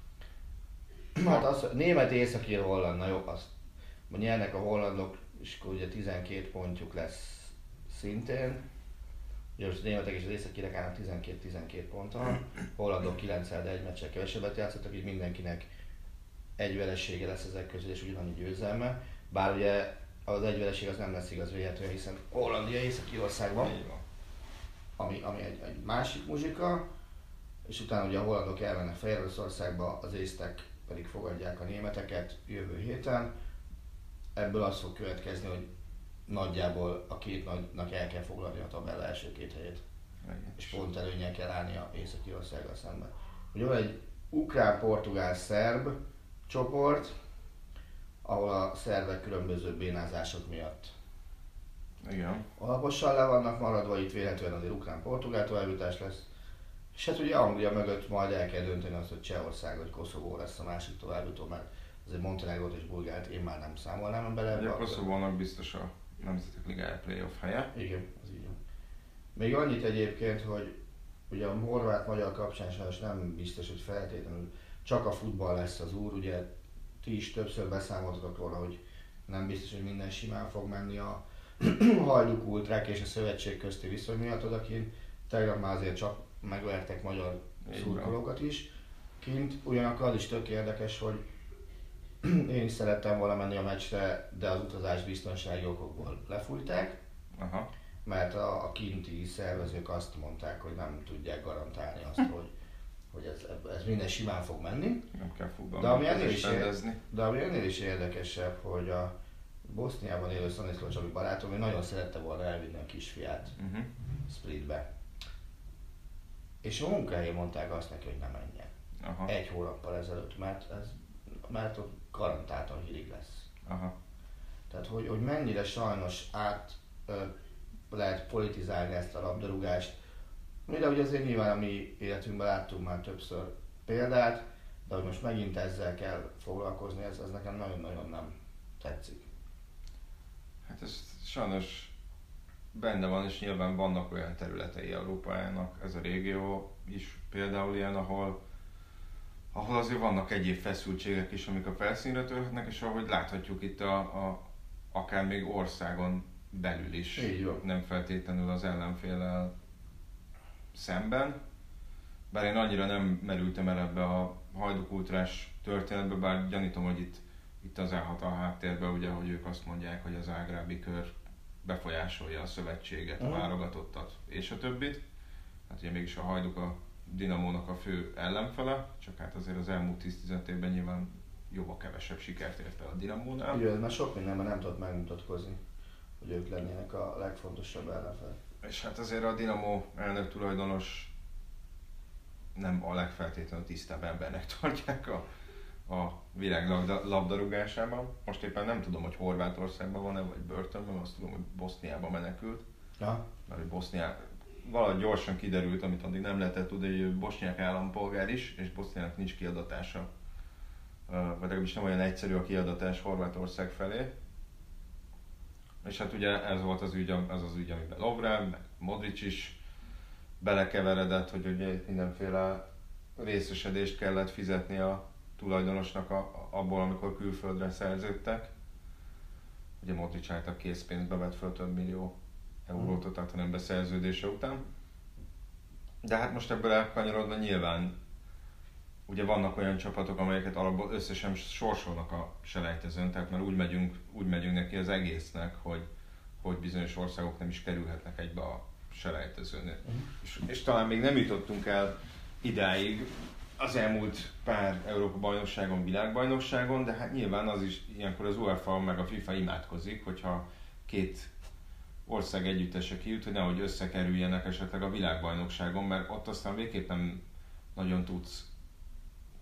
E: Hát az, német, északír, holland, na jó, azt nyernek a hollandok, és akkor ugye tizenkét pontjuk lesz szintén. Ugye most a németek és az északírek állnak tizenkét-tizenkét ponttal, hollandok kilenccel, de egy meccsel kevesebbet játszottak, így mindenkinek egy veresége lesz ezek közül, és ugyanannyi győzelme. Bár ugye az egy vereség az nem lesz igaz véletlenül, hiszen Hollandia Észak-Írországban, ami, ami egy, egy másik muzsika, és utána ugye a hollandok elmennek Fehéroroszországba, az észtek pedig fogadják a németeket jövő héten. Ebből az fog következni, hogy nagyjából a két nagynak el kell foglalni a tabella első két helyét. Igen. És pont előnnyel kell állni a Észak-Írországgal szemben. Ugye van egy ukrán-portugál-szerb csoport, ahol a szervek különböző bénázások miatt
D: igen.
E: alaposan le vannak maradva, itt véletlenül azért ukrán-portugál továbbjutás lesz. És hát ugye Anglia mögött majd el kell dönteni azt, hogy Csehország vagy Koszovó lesz a másik továbbjutó, mert azért Montenegrót és Bulgárt én már nem számolnám bele.
D: Ugye a Koszovónak biztos a Nemzetek Ligája playoff helye.
E: Igen, az így van. Még annyit egyébként, hogy ugye a horvát-magyar kapcsán sajnos nem biztos, hogy feltétlenül csak a futball lesz az úr, ugye ti is többször beszámoltatok róla, hogy nem biztos, hogy minden simán fog menni a Hajduk ultrák és a szövetség közti viszony miatt odakint. Tegnap már azért csak megvertek magyar szurkolókat is kint, ugyanakkor az is tök érdekes, hogy én is szerettem volna menni a meccsre, de az utazás biztonsági okokból lefújták. Aha. Mert a, a kinti szervezők azt mondták, hogy nem tudják garantálni azt, hogy, hogy ez, ez minden simán fog menni.
D: Nem kell
E: de ami, ennél is ér, de ami ennél is érdekesebb, hogy a Boszniában élő Szaniszló Csabi barátom, ő nagyon szerette volna elvinni a kisfiát uh-huh. Splitbe. És a munkahelyén mondták azt neki, hogy nem menjen. Aha. Egy hónappal ezelőtt, mert, ez, mert ott garantáltan hírig lesz. Aha. Tehát, hogy, hogy mennyire sajnos át ö, lehet politizálni ezt a labdarúgást. Mire ugye azért nyilván a mi életünkben láttunk már többször példát, de hogy most megint ezzel kell foglalkozni, ez, ez nekem nagyon-nagyon nem tetszik.
D: Hát ez sajnos benne van, és nyilván vannak olyan területei Európájának, ez a régió is például ilyen, ahol, ahol azért vannak egyéb feszültségek is, amik a felszínre törhetnek, és ahogy láthatjuk itt a, a akár még országon belül is, nem feltétlenül az ellenféllel szemben. Bár én annyira nem merültem el ebbe a Hajduk ultrás történetbe, bár gyanítom, hogy itt, itt az állhat a háttérben, ugye, hogy ők azt mondják, hogy az ágrábi kör befolyásolja a szövetséget, a válogatottat és a többit. Hát ugye mégis a Hajduk a Dinamónak a fő ellenfele, csak hát azért az elmúlt tíz-tizenöt évben nyilván jóval kevesebb sikert ért el a Dinamónál.
E: Igen, mert sok mindenben nem tudott megmutatkozni, hogy ők lennének a legfontosabb ellenfel.
D: És hát azért a Dinamo elnök tulajdonos nem a legfeltétlenül tisztább embernek tartják a, a világ labdarúgásában. Most éppen nem tudom, hogy Horvátországban van-e, vagy börtönben, azt tudom, hogy Boszniában menekült. Ja. Mert hogy Boszniá... valahogy gyorsan kiderült, amit addig nem lehetett tudni, hogy ő bosnyák állampolgár is, és Boszniának nincs kiadatása. Vagy legalábbis nem olyan egyszerű a kiadatás Horvátország felé. És hát ugye ez volt az ügy, az az ügy, amiben Lovren, meg Modric is belekeveredett, hogy ugye mindenféle részesedést kellett fizetni a tulajdonosnak a, abból, amikor külföldre szerződtek. Ugye Modric által készpénzbe vett föl több millió eurót a Tottenham beszerződése után. De hát most ebből elkanyarodva nyilván ugye vannak olyan csapatok, amelyeket alapból összesen sorsolnak a selejtezőn, tehát már úgy megyünk, úgy megyünk neki az egésznek, hogy, hogy bizonyos országok nem is kerülhetnek egybe a selejtezőn. Uh-huh. És, és talán még nem jutottunk el idáig az elmúlt pár Európa-bajnokságon, világbajnokságon, de hát nyilván az is ilyenkor az UEFA meg a FIFA imádkozik, hogyha két ország együttese kijut, hogy nehogy összekerüljenek esetleg a világbajnokságon, mert ott aztán végképp nem nagyon tudsz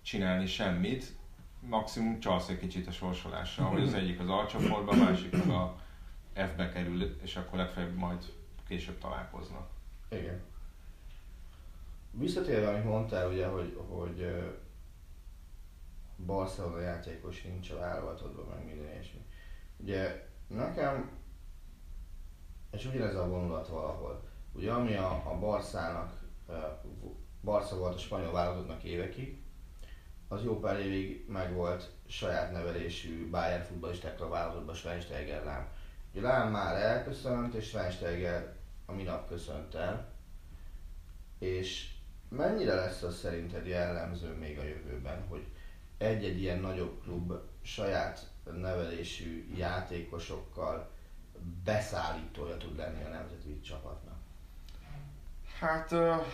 D: csinálni semmit, maximum csalsz egy kicsit a sorsolással, hogy az egyik az A csoportba, a másik meg a F-be kerül, és akkor legfeljebb majd később találkoznak.
E: Igen. Visszatérve, amit mondtál, ugye, hogy, hogy Barcelona játékos nincs a válogatodban, meg minden ilyesmi. Ugye nekem, és ugyanez a vonulat valahol, ugye ami a, a Barszának, Barca volt a spanyol válogatottnak évekig, az jó pár évig megvolt saját nevelésű Bayern futballistákkal a válogatottban Schweinsteiger Lám. Ugye Lám már elköszönt, és Schweinsteiger a minap köszönt el. És mennyire lesz az szerinted jellemző még a jövőben, hogy egy-egy ilyen nagyobb klub saját nevelésű játékosokkal beszállítója tud lenni a nemzeti csapatnak?
D: Hát uh,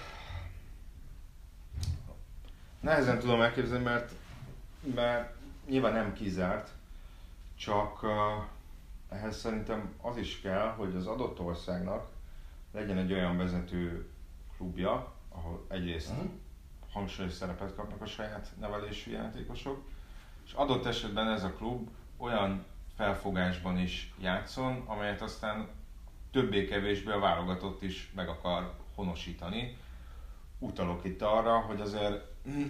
D: nehezen tudom elképzelni, mert, mert nyilván nem kizárt, csak uh, ehhez szerintem az is kell, hogy az adott országnak legyen egy olyan vezető klubja, ahol egyrészt uh-huh. hangsúlyos szerepet kapnak a saját nevelésű játékosok, és adott esetben ez a klub olyan felfogásban is játszon, amelyet aztán többé-kevésbé a válogatott is meg akar honosítani. Utalok itt arra, hogy azért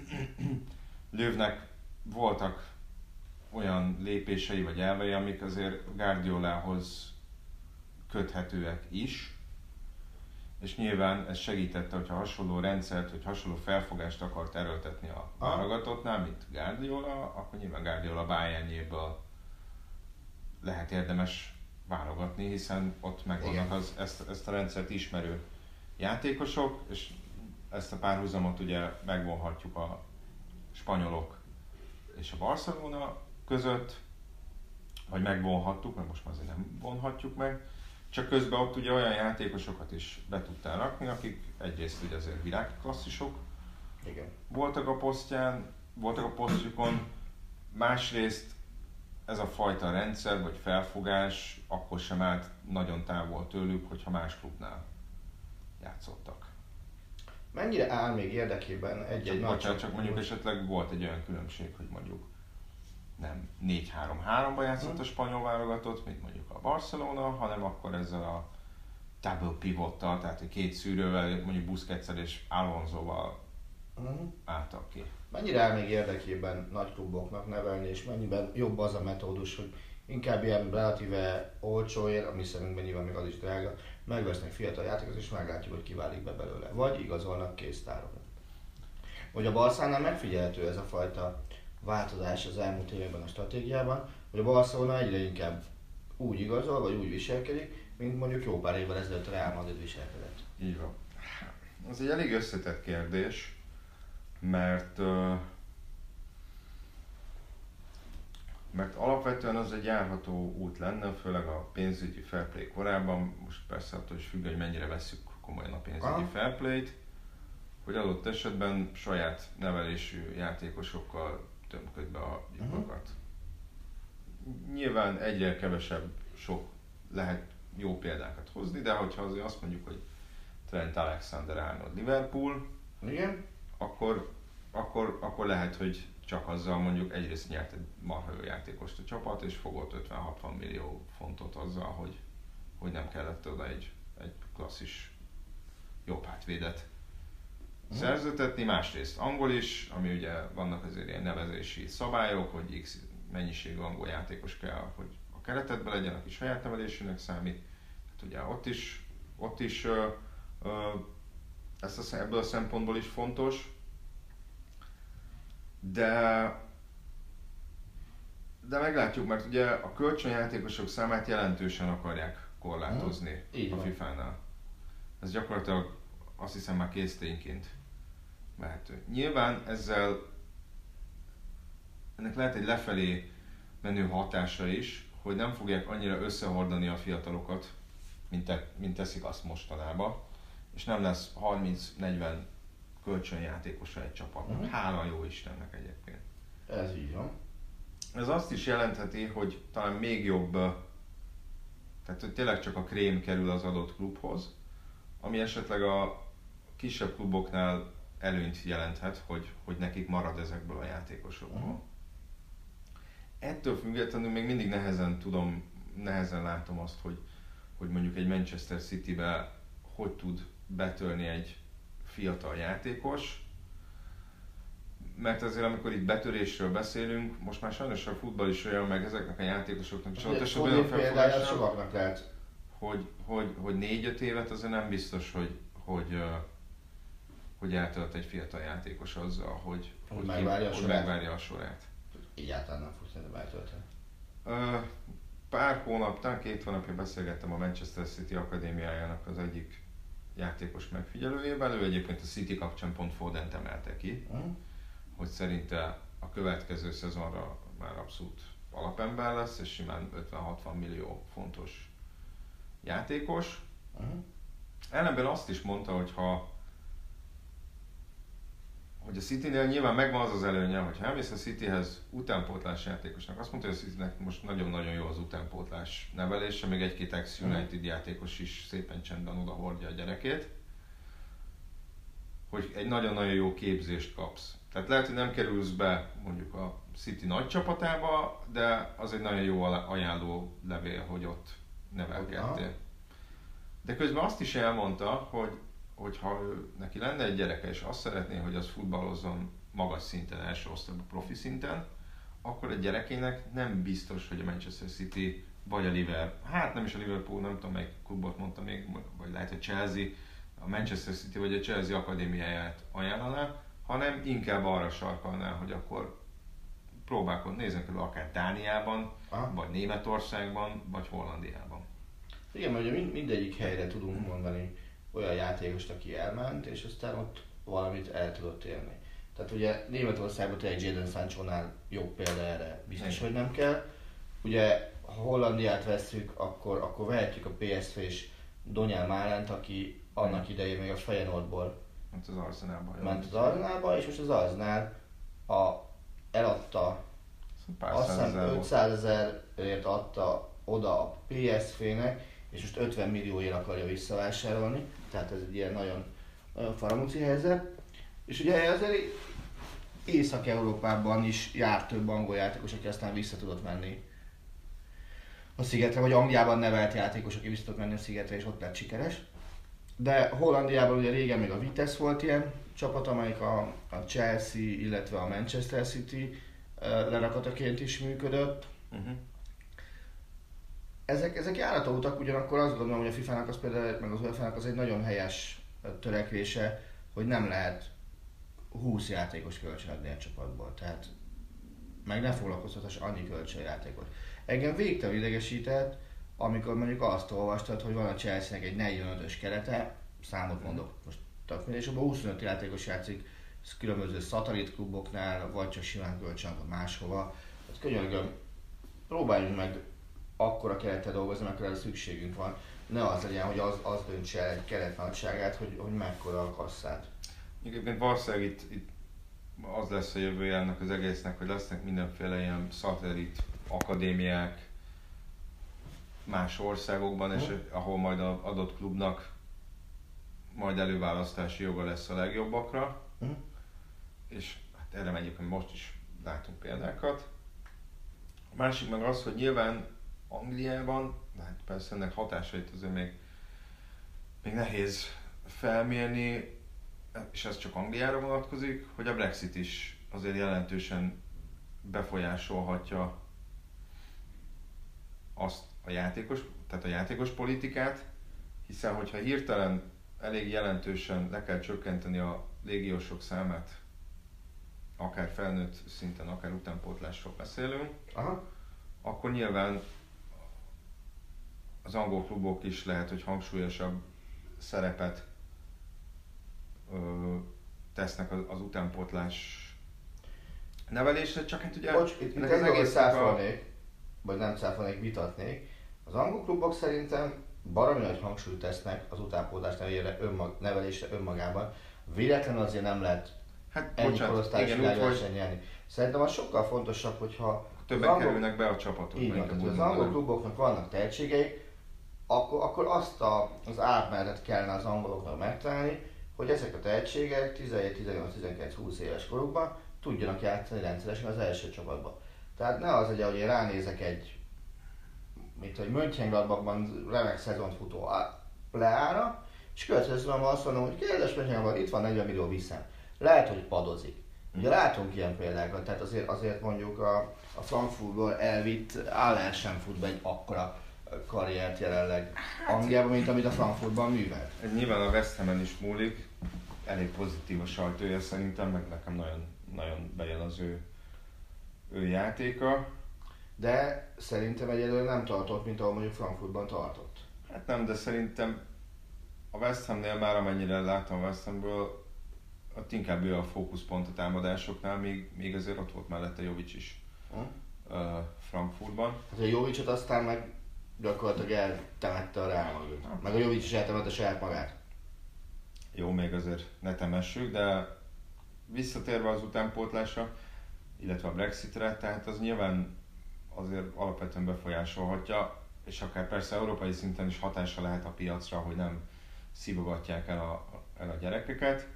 D: Löwnek voltak olyan lépései vagy elvei, amik azért Guardiolához köthetőek is, és nyilván ez segítette, hogyha hasonló rendszert, vagy hasonló felfogást akart erőltetni a válogatottnál, mint Guardiola, akkor nyilván Guardiola Bayernjéből lehet érdemes válogatni, hiszen ott megvannak az, ezt, ezt a rendszert ismerő játékosok, és ezt a párhuzamot ugye megvonhatjuk a spanyolok és a Barcelona között, vagy megvonhattuk, mert most már azért nem vonhatjuk meg, csak közben ott ugye olyan játékosokat is be tudtál rakni, akik egyrészt ugye azért világklasszisok
E: Igen.
D: voltak a posztján, voltak a posztjukon, másrészt ez a fajta rendszer vagy felfogás akkor sem állt nagyon távol tőlük, hogyha más klubnál játszottak.
E: Mennyire áll még érdekében egy-egy nagy
D: csak, csak mondjuk esetleg volt egy olyan különbség, hogy mondjuk nem négy három háromba játszott hmm. a spanyol válogatott, mint mondjuk a Barcelona, hanem akkor ezzel a double pivottal, tehát egy két szűrővel, mondjuk Busquetszel és Alonsoval hmm. álltak ki.
E: Mennyire áll még érdekében nagy kluboknak nevelni, és mennyiben jobb az a metódus, hogy inkább ilyen relatíve olcsóért, ami szerintben nyilván még az is drága, megvesznek fiatal játékost, és meglátjuk, hogy kiválik be belőle. Vagy igazolnak késztárokat. Hogy a Barszánál megfigyelhető ez a fajta változás az elmúlt években a stratégiában, hogy a Barcelona egyre inkább úgy igazol, vagy úgy viselkedik, mint mondjuk jó pár évvel ezelőtt a Real Madrid viselkedett.
D: Így van. Ez egy elég összetett kérdés, mert mert alapvetően az egy járható út lenne, főleg a pénzügyi fair play korában, most persze attól is függ, hogy mennyire vesszük komolyan a pénzügyi Aha. fair play-t, hogy adott esetben saját nevelésű játékosokkal tömköd be a lyukakat. Uh-huh. Nyilván egyre kevesebb sok lehet jó példákat hozni, de hogyha azért azt mondjuk, hogy Trent Alexander-Arnold Liverpool,
E: Igen.
D: Akkor, akkor, akkor lehet, hogy csak azzal mondjuk egyrészt nyert egy marha jó játékost a csapat, és fogott ötven-hatvan millió fontot azzal, hogy, hogy nem kellett oda egy, egy klasszis jobb hátvédet uh-huh. szerződtetni. Másrészt angol is, ami ugye vannak azért ilyen nevezési szabályok, hogy x mennyiségű angol játékos kell, hogy a keretedben legyen, aki saját nevelésűnek számít. Hát ugye ott is, ott is uh, uh, ezt a, ebből a szempontból is fontos, de, de meglátjuk, mert ugye a kölcsönjátékosok számát jelentősen akarják korlátozni hmm. a fifánál. Ez gyakorlatilag azt hiszem már késztényként mehető. Nyilván ezzel ennek lehet egy lefelé menő hatása is, hogy nem fogják annyira összehordani a fiatalokat, mint, te, mint teszik azt mostanában, és nem lesz harminc-negyven kölcsönjátékosa egy csapatnak. Uh-huh. Hála jó Istennek egyébként.
E: Ez így van.
D: Ez azt is jelentheti, hogy talán még jobb, tehát hogy tényleg csak a krém kerül az adott klubhoz, ami esetleg a kisebb kluboknál előnyt jelenthet, hogy, hogy nekik marad ezekből a játékosokból. Uh-huh. Ettől függetlenül még mindig nehezen tudom, nehezen látom azt, hogy, hogy mondjuk egy Manchester Citybe hogy tud betörni egy fiatal játékos, mert azért amikor itt betörésről beszélünk, most már sajnos a futball is olyan, meg ezeknek a játékosoknak is ott esetben olyan
E: felfogása, lehet.
D: Hogy, hogy, hogy négy-öt évet azért nem biztos, hogy, hogy, hogy eltölt egy fiatal játékos azzal, hogy,
E: hogy, megvárja,
D: ki,
E: a
D: hogy megvárja a sorát.
E: Egyáltalán nem fog szerintem eltölteni.
D: Pár hónap, talán két hónapja beszélgettem a Manchester City Akadémiájának az egyik játékos megfigyelőjével, ő egyébként a City kapcsán pont Fodent emelte ki, uh-huh. hogy szerinte a következő szezonra már abszolút alapember lesz, és simán ötven-hatvan millió fontos játékos. Uh-huh. Ellenben azt is mondta, hogy ha hogy a Citynél nyilván megvan az az előnye, hogy ha elmész a Cityhez utánpótlás játékosnak, azt mondta, hogy a Citynek most nagyon-nagyon jó az utánpótlás nevelése, még egy-két ex-United játékos is szépen csendben oda hordja a gyerekét, hogy egy nagyon-nagyon jó képzést kapsz. Tehát lehet, hogy nem kerülsz be mondjuk a City nagy csapatába, de az egy nagyon jó ajánló levél, hogy ott nevelkedtél. De közben azt is elmondta, hogy hogyha ő, neki lenne egy gyereke, és azt szeretné, hogy az futballozzon magas szinten, első osztályú profi szinten, akkor a gyerekének nem biztos, hogy a Manchester City vagy a Liverpool, hát nem is a Liverpool, nem tudom melyik klubot mondta még, vagy lehet a Chelsea, a Manchester City vagy a Chelsea akadémiáját ajánlaná, hanem inkább arra sarkalná, hogy akkor próbálkod, nézzen körül akár Dániában, Aha. vagy Németországban, vagy Hollandiában.
E: Igen, mert ugye mindegyik helyre tudunk mondani olyan játékost, aki elment, és aztán ott valamit el tudott élni. Tehát ugye Németországban tényleg Jadon Sancho-nál jobb példa erre biztos, Igen. hogy nem kell. Ugye ha Hollandiát vesszük, akkor, akkor vehetjük a pé es vé és Donyell Málent, aki annak idején még a Feyenoordból
D: ment az Arsenalba.
E: Ment az Arsenalba, és most az Arsenal a, eladta, azt hiszem ötszázezerért adta oda a pé es vé-nek, és most ötven millióért akarja visszavásárolni, tehát ez egy ilyen nagyon, nagyon faramúci helyzet. És ugye azért Észak-Európában is járt több angol játékos, aki aztán vissza tudott menni a Szigetre, vagy Angliában nevelt játékos, aki vissza tudott menni a Szigetre, és ott lett sikeres. De Hollandiában ugye régen még a Vitesse volt ilyen csapat, amelyik a, a Chelsea, illetve a Manchester City uh, lerakataként is működött. Uh-huh. Ezek, ezek járatorutak, ugyanakkor azt gondolom, hogy a FIFA-nak az például, meg az UEFA-nak az egy nagyon helyes törekvése, hogy nem lehet húsz játékos kölcsönadni egy csapatból. Tehát meg ne foglalkoztatás annyi kölcsönjátékot. Engem végtelen idegesített, amikor mondjuk azt olvastad, hogy van a Chelsea-nek egy negyvenötös kerete, számot mondok most tök mindegy, és abban huszonöt játékos játszik különböző szatellit kluboknál, vagy csak simán kölcsönadva máshova. Tehát könyörgöm, próbáljunk meg akkora kerettel dolgozni, amikor erre szükségünk van. Ne az legyen, hogy az, az döntse el egy keret nagyságát, hogy, hogy mekkora a kasszát.
D: Egyébként valószínűleg itt, itt az lesz a jövője ennek az egésznek, hogy lesznek mindenféle ilyen szatellit akadémiák más országokban, és hmm. ahol majd az adott klubnak majd előválasztási joga lesz a legjobbakra. Hmm. És hát erre egyébként most is látunk példákat. A másik meg az, hogy nyilván Angliában, de hát persze ennek hatásait azért még, még nehéz felmérni, és ez csak Angliára vonatkozik, hogy a Brexit is azért jelentősen befolyásolhatja azt a játékos, tehát a játékos politikát, hiszen hogyha hirtelen elég jelentősen le kell csökkenteni a légiósok számát, akár felnőtt szinten, akár utánpótlásról beszélünk, Aha. akkor nyilván az angol klubok is lehet, hogy hangsúlyosabb szerepet ö, tesznek az, az utánpótlás nevelésre, csak hát ugye...
E: Bocs, itt, itt egy dolgot száfolnék, a... vagy nem száfolnék, vitatnék. Az angol klubok szerintem baromi nagy hangsúlyt tesznek az utánpótlás önmag, nevelésre önmagában. Véletlenül azért nem lehet hát, ennyi korosztályos világversenyen nyerni. Szerintem az sokkal fontosabb, hogyha...
D: Többek angol... kerülnek be a csapatok.
E: Így van, tehát az angol kluboknak vannak tehetségei, akkor, akkor azt a, az átmenetet kellene az angoloknak megtalálni, hogy ezek a tehetségek tizenhét, tizennyolc, tizenkilenc, húsz éves korukban tudjanak játszani rendszeresen az első csapatban. Tehát ne az legyen, hogy én ránézek egy, mint hogy Mönchengladbachban remek szezont futó Leára, és következően azt mondom, hogy kérdés Mönchengladbach, itt van negyven millió viszem. Lehet, hogy padozik. Ugye látunk ilyen példákat, tehát azért, azért mondjuk a, a Frankfurtból elvitt Aller sem fut be egy akkora karriert jelenleg Angliában, mint amit a Frankfurtban művelt.
D: Ez nyilván a West Hamen is múlik, elég pozitív a sajtója szerintem, meg nekem nagyon, nagyon bejön az ő, ő játéka.
E: De szerintem egyelőre nem tartott, mint ahol mondjuk Frankfurtban tartott.
D: Hát nem, de szerintem a West Hamnél már amennyire láttam a West Hamből, ott inkább ő a fókuszpont a támadásoknál, még, még azért ott volt mellette Jovic is hm? uh, Frankfurtban.
E: Hát a Jovicot aztán meg gyakorlatilag eltemette a Real Madrid. Meg a Jovic is eltemette saját magát.
D: Jó, még azért ne temessük, de visszatérve az utánpótlásra, illetve a Brexitre, tehát az nyilván azért alapvetően befolyásolhatja, és akár persze európai szinten is hatása lehet a piacra, hogy nem szívogatják el a, el a gyerekeket,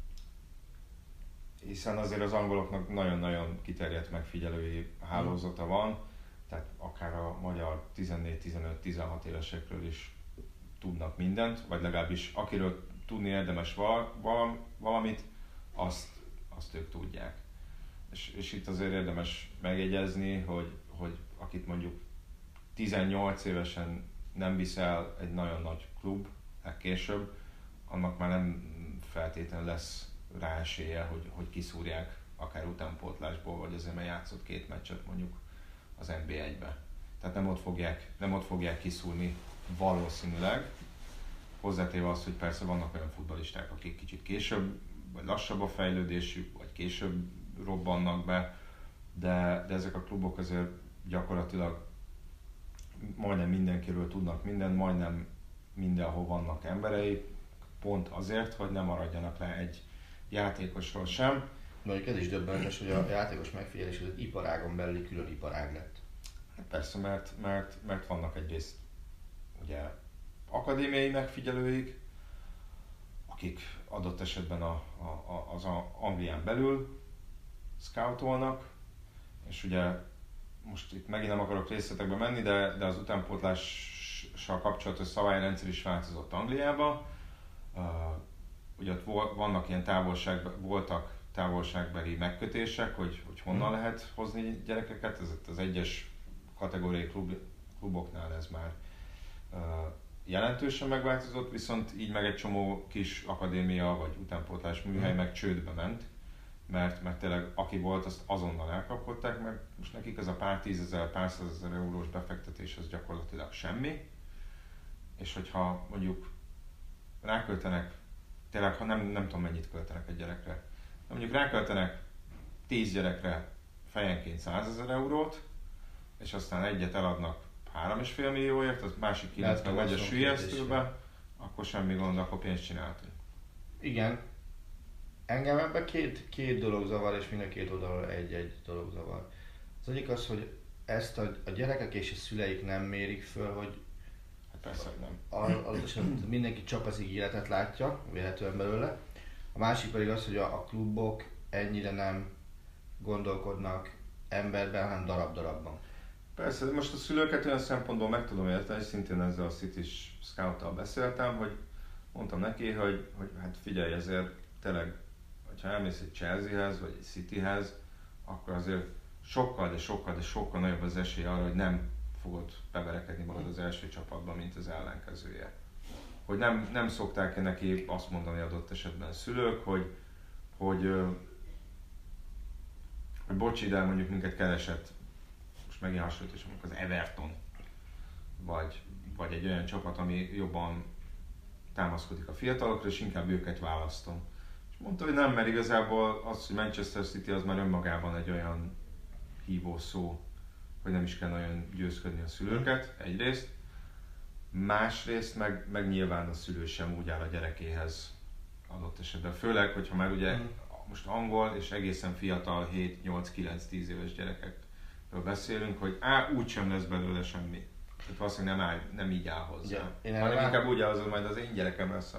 D: hiszen azért az angoloknak nagyon-nagyon kiterjedt megfigyelői hálózata van, tehát akár a magyar tizennégy, tizenöt, tizenhat évesekről is tudnak mindent, vagy legalábbis akiről tudni érdemes valamit, azt, azt ők tudják. És, és itt azért érdemes megjegyezni, hogy, hogy akit mondjuk tizennyolc évesen nem viszel egy nagyon nagy klub, legkésőbb, annak már nem feltétlenül lesz rá esélye, hogy, hogy kiszúrják akár utánpótlásból, vagy azért mert játszott két meccset mondjuk az en bé egybe. Tehát nem ott fogják, nem ott fogják kiszúrni valószínűleg. Hozzátéve azt, hogy persze vannak olyan futballisták, akik kicsit később, vagy lassabb a fejlődésük, vagy később robbannak be, de, de ezek a klubok azért gyakorlatilag majdnem mindenkiről tudnak mindent, majdnem mindenhol vannak emberei, pont azért, hogy ne maradjanak le egy játékosról sem.
E: Mondjuk ez is döbbenetes, hogy a játékos megfigyelés az iparágon belüli külön iparág lett.
D: Hát persze, mert, mert, mert vannak egyrészt ugye akadémiai megfigyelőik, akik adott esetben a, a, az a Anglián belül scoutolnak, és ugye most itt megint nem akarok részletekbe menni, de, de az utánpótlással kapcsolatos szabályrendszer is változott Angliában. Uh, ugye ott vannak ilyen távolság, voltak távolságbeli megkötések, hogy, hogy honnan hmm. lehet hozni gyerekeket, ez az egyes kategóriai klub, kluboknál ez már uh, jelentősen megváltozott, viszont így meg egy csomó kis akadémia vagy utánpótlás műhely hmm. meg csődbe ment, mert, mert tényleg aki volt, azt azonnal elkapkodták, mert most nekik ez a pár tízezer, pár százezer eurós befektetés az gyakorlatilag semmi, és hogyha mondjuk ráköltenek, tényleg ha nem, nem tudom mennyit költenek egy gyerekre, de mondjuk ráköltenek tíz gyerekre fejenként százezer eurót, és aztán egyet eladnak három és fél millióért, az másik kilencven megy a süllyesztőbe, akkor semmi gond, akkor pénzt csináltunk.
E: Igen. Engem ebben két, két dolog zavar, és mind a két oldalról egy-egy dolog zavar. Az egyik az, hogy ezt a, a gyerekek és a szüleik nem mérik föl, hogy
D: hát persze, hogy nem.
E: Az, az, mindenki csak az ígéretet látja, véletlenül belőle. A másik pedig az, hogy a, a klubok ennyire nem gondolkodnak emberben, hanem darab-darabban.
D: Persze, most a szülőket olyan szempontból meg tudom érteni, és szintén ezzel a City Scout-tal beszéltem, hogy mondtam neki, hogy, hogy hát figyelj, ezért tényleg, ha elmész egy Chelseahez vagy egy Cityhez, akkor azért sokkal, de sokkal, de sokkal nagyobb az esély arra, hogy nem fogod beverekedni magad az első csapatban, mint az ellenkezője. Hogy nem, nem szokták neki azt mondani adott esetben szülők, hogy, hogy, hogy bocsi, de mondjuk minket keresett, most megint hasonlítom, az Everton, vagy, vagy egy olyan csapat, ami jobban támaszkodik a fiatalokra, és inkább őket választom. És mondta, hogy nem, mert igazából az, hogy Manchester City az már önmagában egy olyan hívó szó, hogy nem is kell nagyon győzködni a szülőket, egyrészt. Másrészt meg, meg nyilván a szülő sem úgy áll a gyerekéhez adott esetben. Főleg, hogyha már ugye mm. most angol és egészen fiatal hét, nyolc, kilenc, tíz éves gyerekekről beszélünk, hogy á, úgysem lesz belőle semmi. Tehát valószínűleg nem, áll, nem így áll hozzá. Ja, hanem inkább úgy áll hozzá, majd az én gyerekem lesz a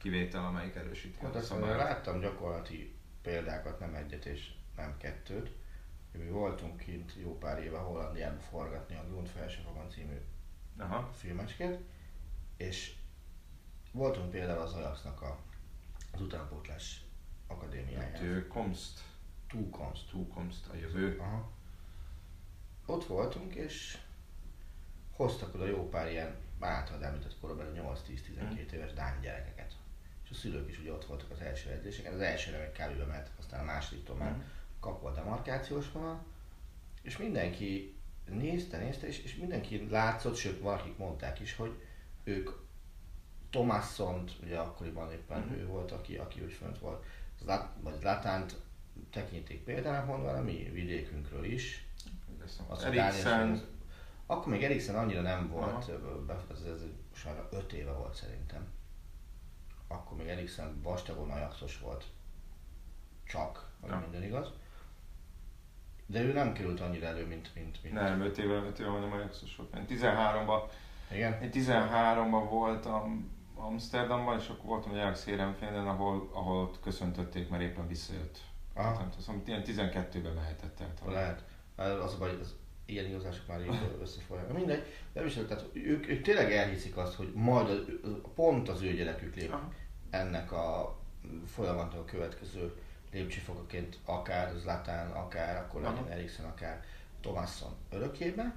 D: kivétel, amelyik erősíti
E: Hát
D: a
E: azt
D: szabályt.
E: láttam gyakorlati példákat, nem egyet és nem kettőt. Mi voltunk kint jó pár éve Hollandiában forgatni a Grund Felsőfokon című
D: Aha.
E: filmecskét, és voltunk például az Ajaxnak a, az utánpótlás akadémiáján.
D: Ő Komst,
E: Toekomst.
D: Toekomst a jövő.
E: Aha. Ott voltunk, és hoztak oda jó pár ilyen általad említett korabeli nyolc-tíz-tizenkét éves dán gyerekeket. És a szülők is ugye ott voltak az első edzéseken, az elsőre meg kb. Bemehettek, aztán a másodiktól már kapva a demarkációs vonal, és mindenki nézte, nézte, és, és mindenki látszott, sőt valakik mondták is, hogy ők Thomassont, ugye akkoriban éppen mm. ő volt, aki, aki úgy fönt volt, Zlat, vagy Zlatánt tekintik például, mondva a mi vidékünkről is.
D: Az Eriksen.
E: Akkor még Eriksen annyira nem volt, ez, ez most már öt éve volt szerintem. Akkor még Eriksen vastagon ajaxos volt, csak, hogy ja. minden igaz. De ő nem került annyira elő, mint... mint, mint
D: nem, öt éve, öt éve nem ajaxos volt. Én tizenháromban,
E: igen?
D: Én tizenháromban voltam Amsterdamban, és akkor voltam egy Ajax Heerenveen, ahol, ahol ott köszöntötték, mert éppen visszajött. Tehát azt mondom, ilyen tizenkettőben mehetett el.
E: Lehet. Az a baj, az ilyen igazások már így összefolynak. Mindegy, nem is, tehát ők, ők tényleg elhiszik azt, hogy majd a, pont az ő gyerekük lép Aha. ennek a folyamaton a következő lépcsőfokaként, akár Zlatán, akár akkor legyen Eriksen, akár Thomasson örökébe.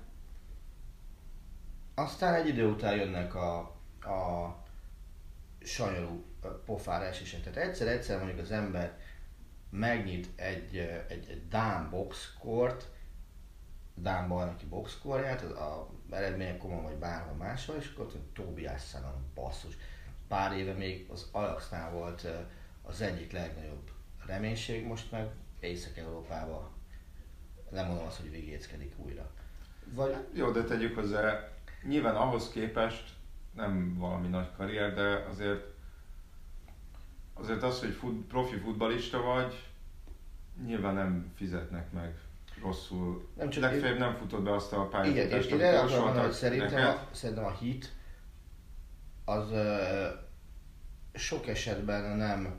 E: Aztán egy idő után jönnek a, a sanyarú pofára esések. Tehát egyszer-egyszer mondjuk az ember megnyit egy, egy, egy dán boxkort, dán bajnoki boxkorját, az a eredményekon vagy bárhol máshol, és akkor ott Tobias Sannon, basszus. Pár éve még az Ajaxnál volt az egyik legnagyobb reménység, most meg Észak-Európában nem mondom azt, hogy végéckedik újra.
D: Vagy... Jó, de tegyük hozzá, nyilván ahhoz képest nem valami nagy karrier, de azért azért az, hogy fut, profi futballista vagy, nyilván nem fizetnek meg rosszul. Nem csak legfeljebb nem futod be azt a pályafutást,
E: amit javasoltak hogy szerintem a, szerintem a hit az uh, sok esetben nem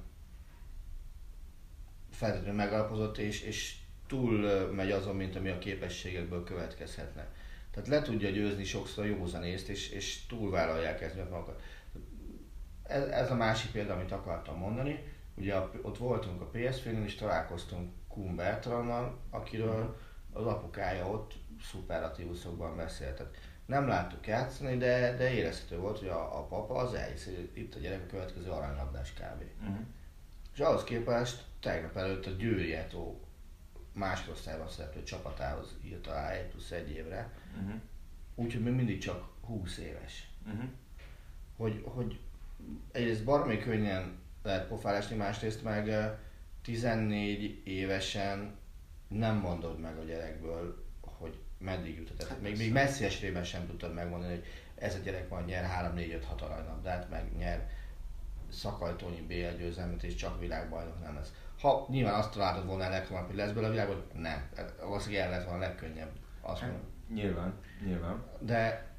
E: feltétlenül megalapozott, és, és túl uh, megy azon, mint ami a képességekből következhetne. Tehát le tudja győzni sokszor a józanészt, és, és túlvállalják ezt magukat. Ez, ez a másik példa, amit akartam mondani. Ugye a, ott voltunk a pé es vé-nél, és találkoztunk Kuhn Bertrannal, akiről az apukája ott szuperlatívuszokban beszélt. Nem láttuk játszani, de, de érezhető volt, hogy a, a papa az elhiszi, hogy itt a gyerek a következő aranylabdás kb. Uh-huh. És ahhoz képest tegnap előtt a Győri Eto másodosztályban szereplő csapatához írt alá egy plusz egy évre, uh-huh. úgyhogy még mindig csak húsz éves. Uh-huh. Hogy, hogy egyrészt baromi könnyen lehet pofálásni, másrészt meg tizennégy évesen nem mondod meg a gyerekből, hogy meddig jutott. Hát még, még messzi esetében sem tudtad megmondani, hogy ez a gyerek majd nyer három négy öt hat aranylabdát, meg nyer szakajtónyi bé el győzelmet, és csak világbajnok nem lesz. Ha nyilván azt találtad volna a leghamarabb, hogy lesz belőle a világban, nem. Valószínűleg el lett volna a legkönnyebb. Azt mondom.
D: Nyilván, nyilván.
E: De,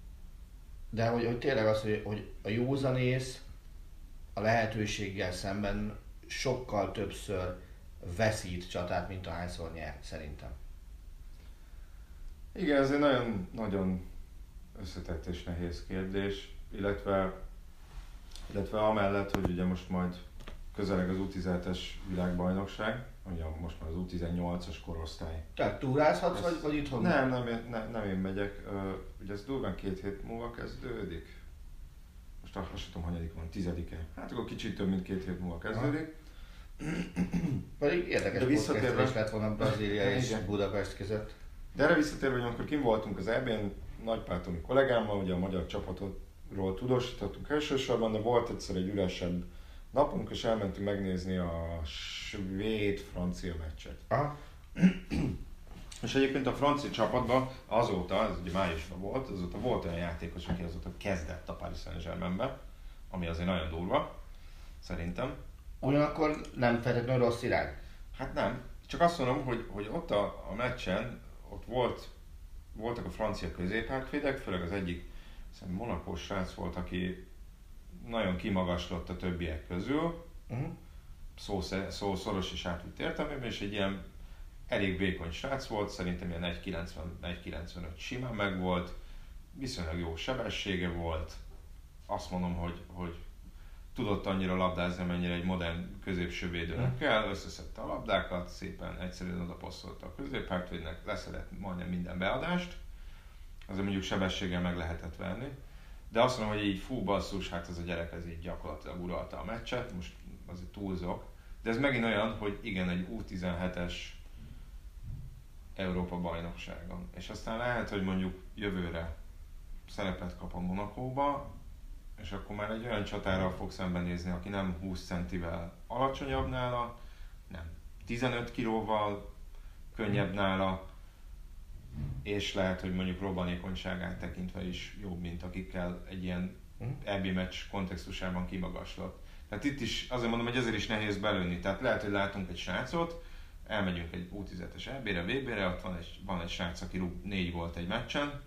E: de hogy, hogy tényleg az, hogy, hogy a józanész a lehetőséggel szemben sokkal többször veszít csatát, mint ahányszor nyer, szerintem.
D: Igen, ez egy nagyon, nagyon összetett és nehéz kérdés, illetve, illetve amellett, hogy ugye most majd közeleg az U tizenhetes világbajnokság, ugye most már az U tizennyolcas korosztály.
E: Tehát túrázhatsz, ez... vagy, vagy itthon?
D: Nem, nem, én, ne, nem én megyek. Ugye ez durván két hét múlva kezdődik. Most azt sem tudom, hanyadik van, tizedike. Hát akkor kicsit több, mint két hét múlva kezdődik.
E: Pedig érdekes podcastelés lett volna Brazília és Budapest között.
D: De erre visszatérve, hogy amikor kim voltunk az é bén, nagypártomi kollégámmal, ugye a magyar csapatról tudósítottunk elsősorban, de volt egyszer egy üresebb napunk, és elmentünk megnézni a svéd-francia meccset. Aha. És egyébként a francia csapatban azóta, ez ugye májusban volt, azóta volt olyan játékos, aki azóta kezdett a Paris Saint-Germainbe, ami azért nagyon durva, szerintem.
E: Ugyanakkor nem feltétlenül rossz irány?
D: Hát nem. Csak azt mondom, hogy, hogy ott a, a meccsen, ott volt, voltak a francia középhátvédek, főleg az egyik, szerintem monakós srác volt, aki nagyon kimagaslott a többiek közül,
E: uh-huh.
D: szó, szó szoros és átvitt értelmében, és egy ilyen elég vékony srác volt, szerintem ilyen egy kilencven egy kilencvenöt simán meg volt, viszonylag jó sebessége volt, azt mondom, hogy, hogy tudott annyira labdázni, amennyire egy modern középső védőnek kell, összeszedte a labdákat, szépen egyszerűen odapasszolta a középhátvédnek, leszedett majdnem minden beadást, azért mondjuk sebességgel meg lehetett venni, de azt mondom, hogy így fú basszus, hát ez a gyerek ez így gyakorlatilag uralta a meccset, most azért túlzok, de ez megint olyan, hogy igen, egy U tizenhetes Európa bajnokságon, és aztán lehet, hogy mondjuk jövőre szerepet kap a Monacóba, és akkor már egy olyan csatára fog szembenézni, aki nem húsz centivel alacsonyabb nála, nem tizenöt kilóval könnyebb nála, és lehet, hogy mondjuk robbanékonyságát tekintve is jobb, mint akikkel egy ilyen é bé meccs kontextusában kimagaslott. Tehát itt is azért mondom, hogy ezért is nehéz belőni. Tehát lehet, hogy látunk egy srácot, elmegyünk egy U tízes é bé-re, vé bé-re, ott van egy, van egy srác, aki rúg négy volt egy meccsen,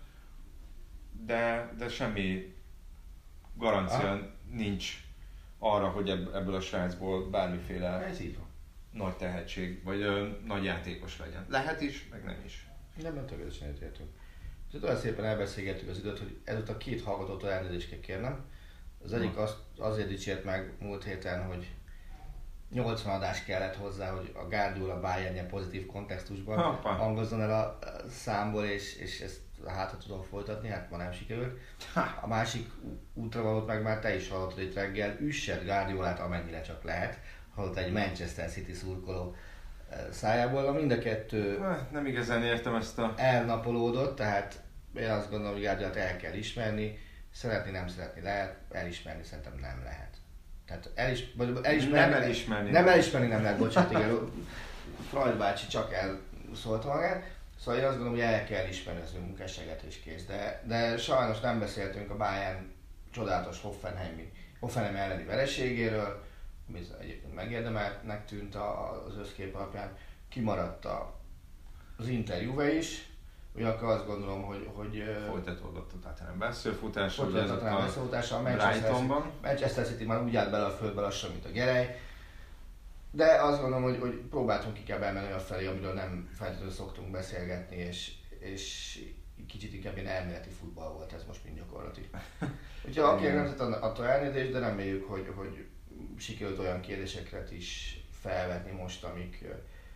D: de, de semmi garancia ah. nincs arra, hogy ebből a srácból bármiféle
E: ez így van.
D: Nagy tehetség, vagy ö, nagy játékos legyen. Lehet is, meg nem is.
E: Nem, nem tökéletesen értünk. És olyan szépen elbeszélgettük az időt, hogy ezúttal két hallgatótól elnézést kell kérnem. Az egyik az, azért dicsért meg múlt héten, hogy nyolcvan adás kellett hozzá, hogy a Guardiola Bayernje pozitív kontextusban hangozzon el a számból, és, és ezt hátra tudom folytatni, hát ma nem sikerült. A másik útravalót meg már te is hallottad itt reggel, üssed Guardiolát amennyire csak lehet. Hallott egy Manchester City szurkoló szájából, mind a kettő
D: nem igazán értem ezt a...
E: elnapolódott, tehát én azt gondolom, hogy Guardiolát el kell ismerni, szeretni nem szeretni lehet, elismerni szerintem nem lehet. Tehát elis, elismerni,
D: nem elismerni.
E: Nem elismerni nem lehet, bocsánat, igen. Freud bácsi csak elszólta magát. Szóval én azt gondolom, hogy el kell ismerni az ő munkásságát és kész. De, de sajnos nem beszéltünk a Bayern csodálatos Hoffenheimi, Hoffenheim elleni vereségéről, ami egyébként megérdemeltnek tűnt az összkép alapján. Kimaradt az Inter Juve is, ugyanakkor azt gondolom, hogy... hogy
D: folytatódott a Tottenham beszélfutása,
E: folytatódott a Tottenham beszélfutása, a Manchester, Manchester City már úgy állt bele a földbe lassan, mint a gerej. De azt gondolom, hogy, hogy próbáltunk ki kell bemenni a felé, amiről nem feltétlenül szoktunk beszélgetni, és, és kicsit inkább ilyen elméleti futball volt ez most, mint gyakorlati. Úgyhogy akinek nem tett attól elnézést, de reméljük, hogy, hogy sikerült olyan kérdéseket is felvetni most, amik,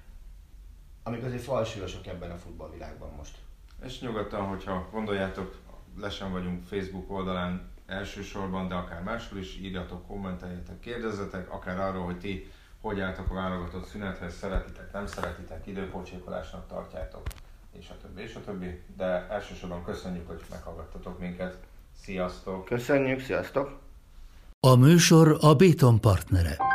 E: amik azért falsúlyosak ebben a futballvilágban most.
D: És nyugodtan, hogyha gondoljátok, lesen vagyunk Facebook oldalán elsősorban, de akár máshol is, írjatok, kommenteljetek, kérdezzetek, akár arról, hogy ti hogy álltok a válogatott szünethez, szeretitek, nem szeretitek, időpocsékolásnak tartjátok, és a többi, és a többi. De elsősorban köszönjük, hogy meghallgattatok minket. Sziasztok!
E: Köszönjük, sziasztok!
A: A műsor a Béton partnere.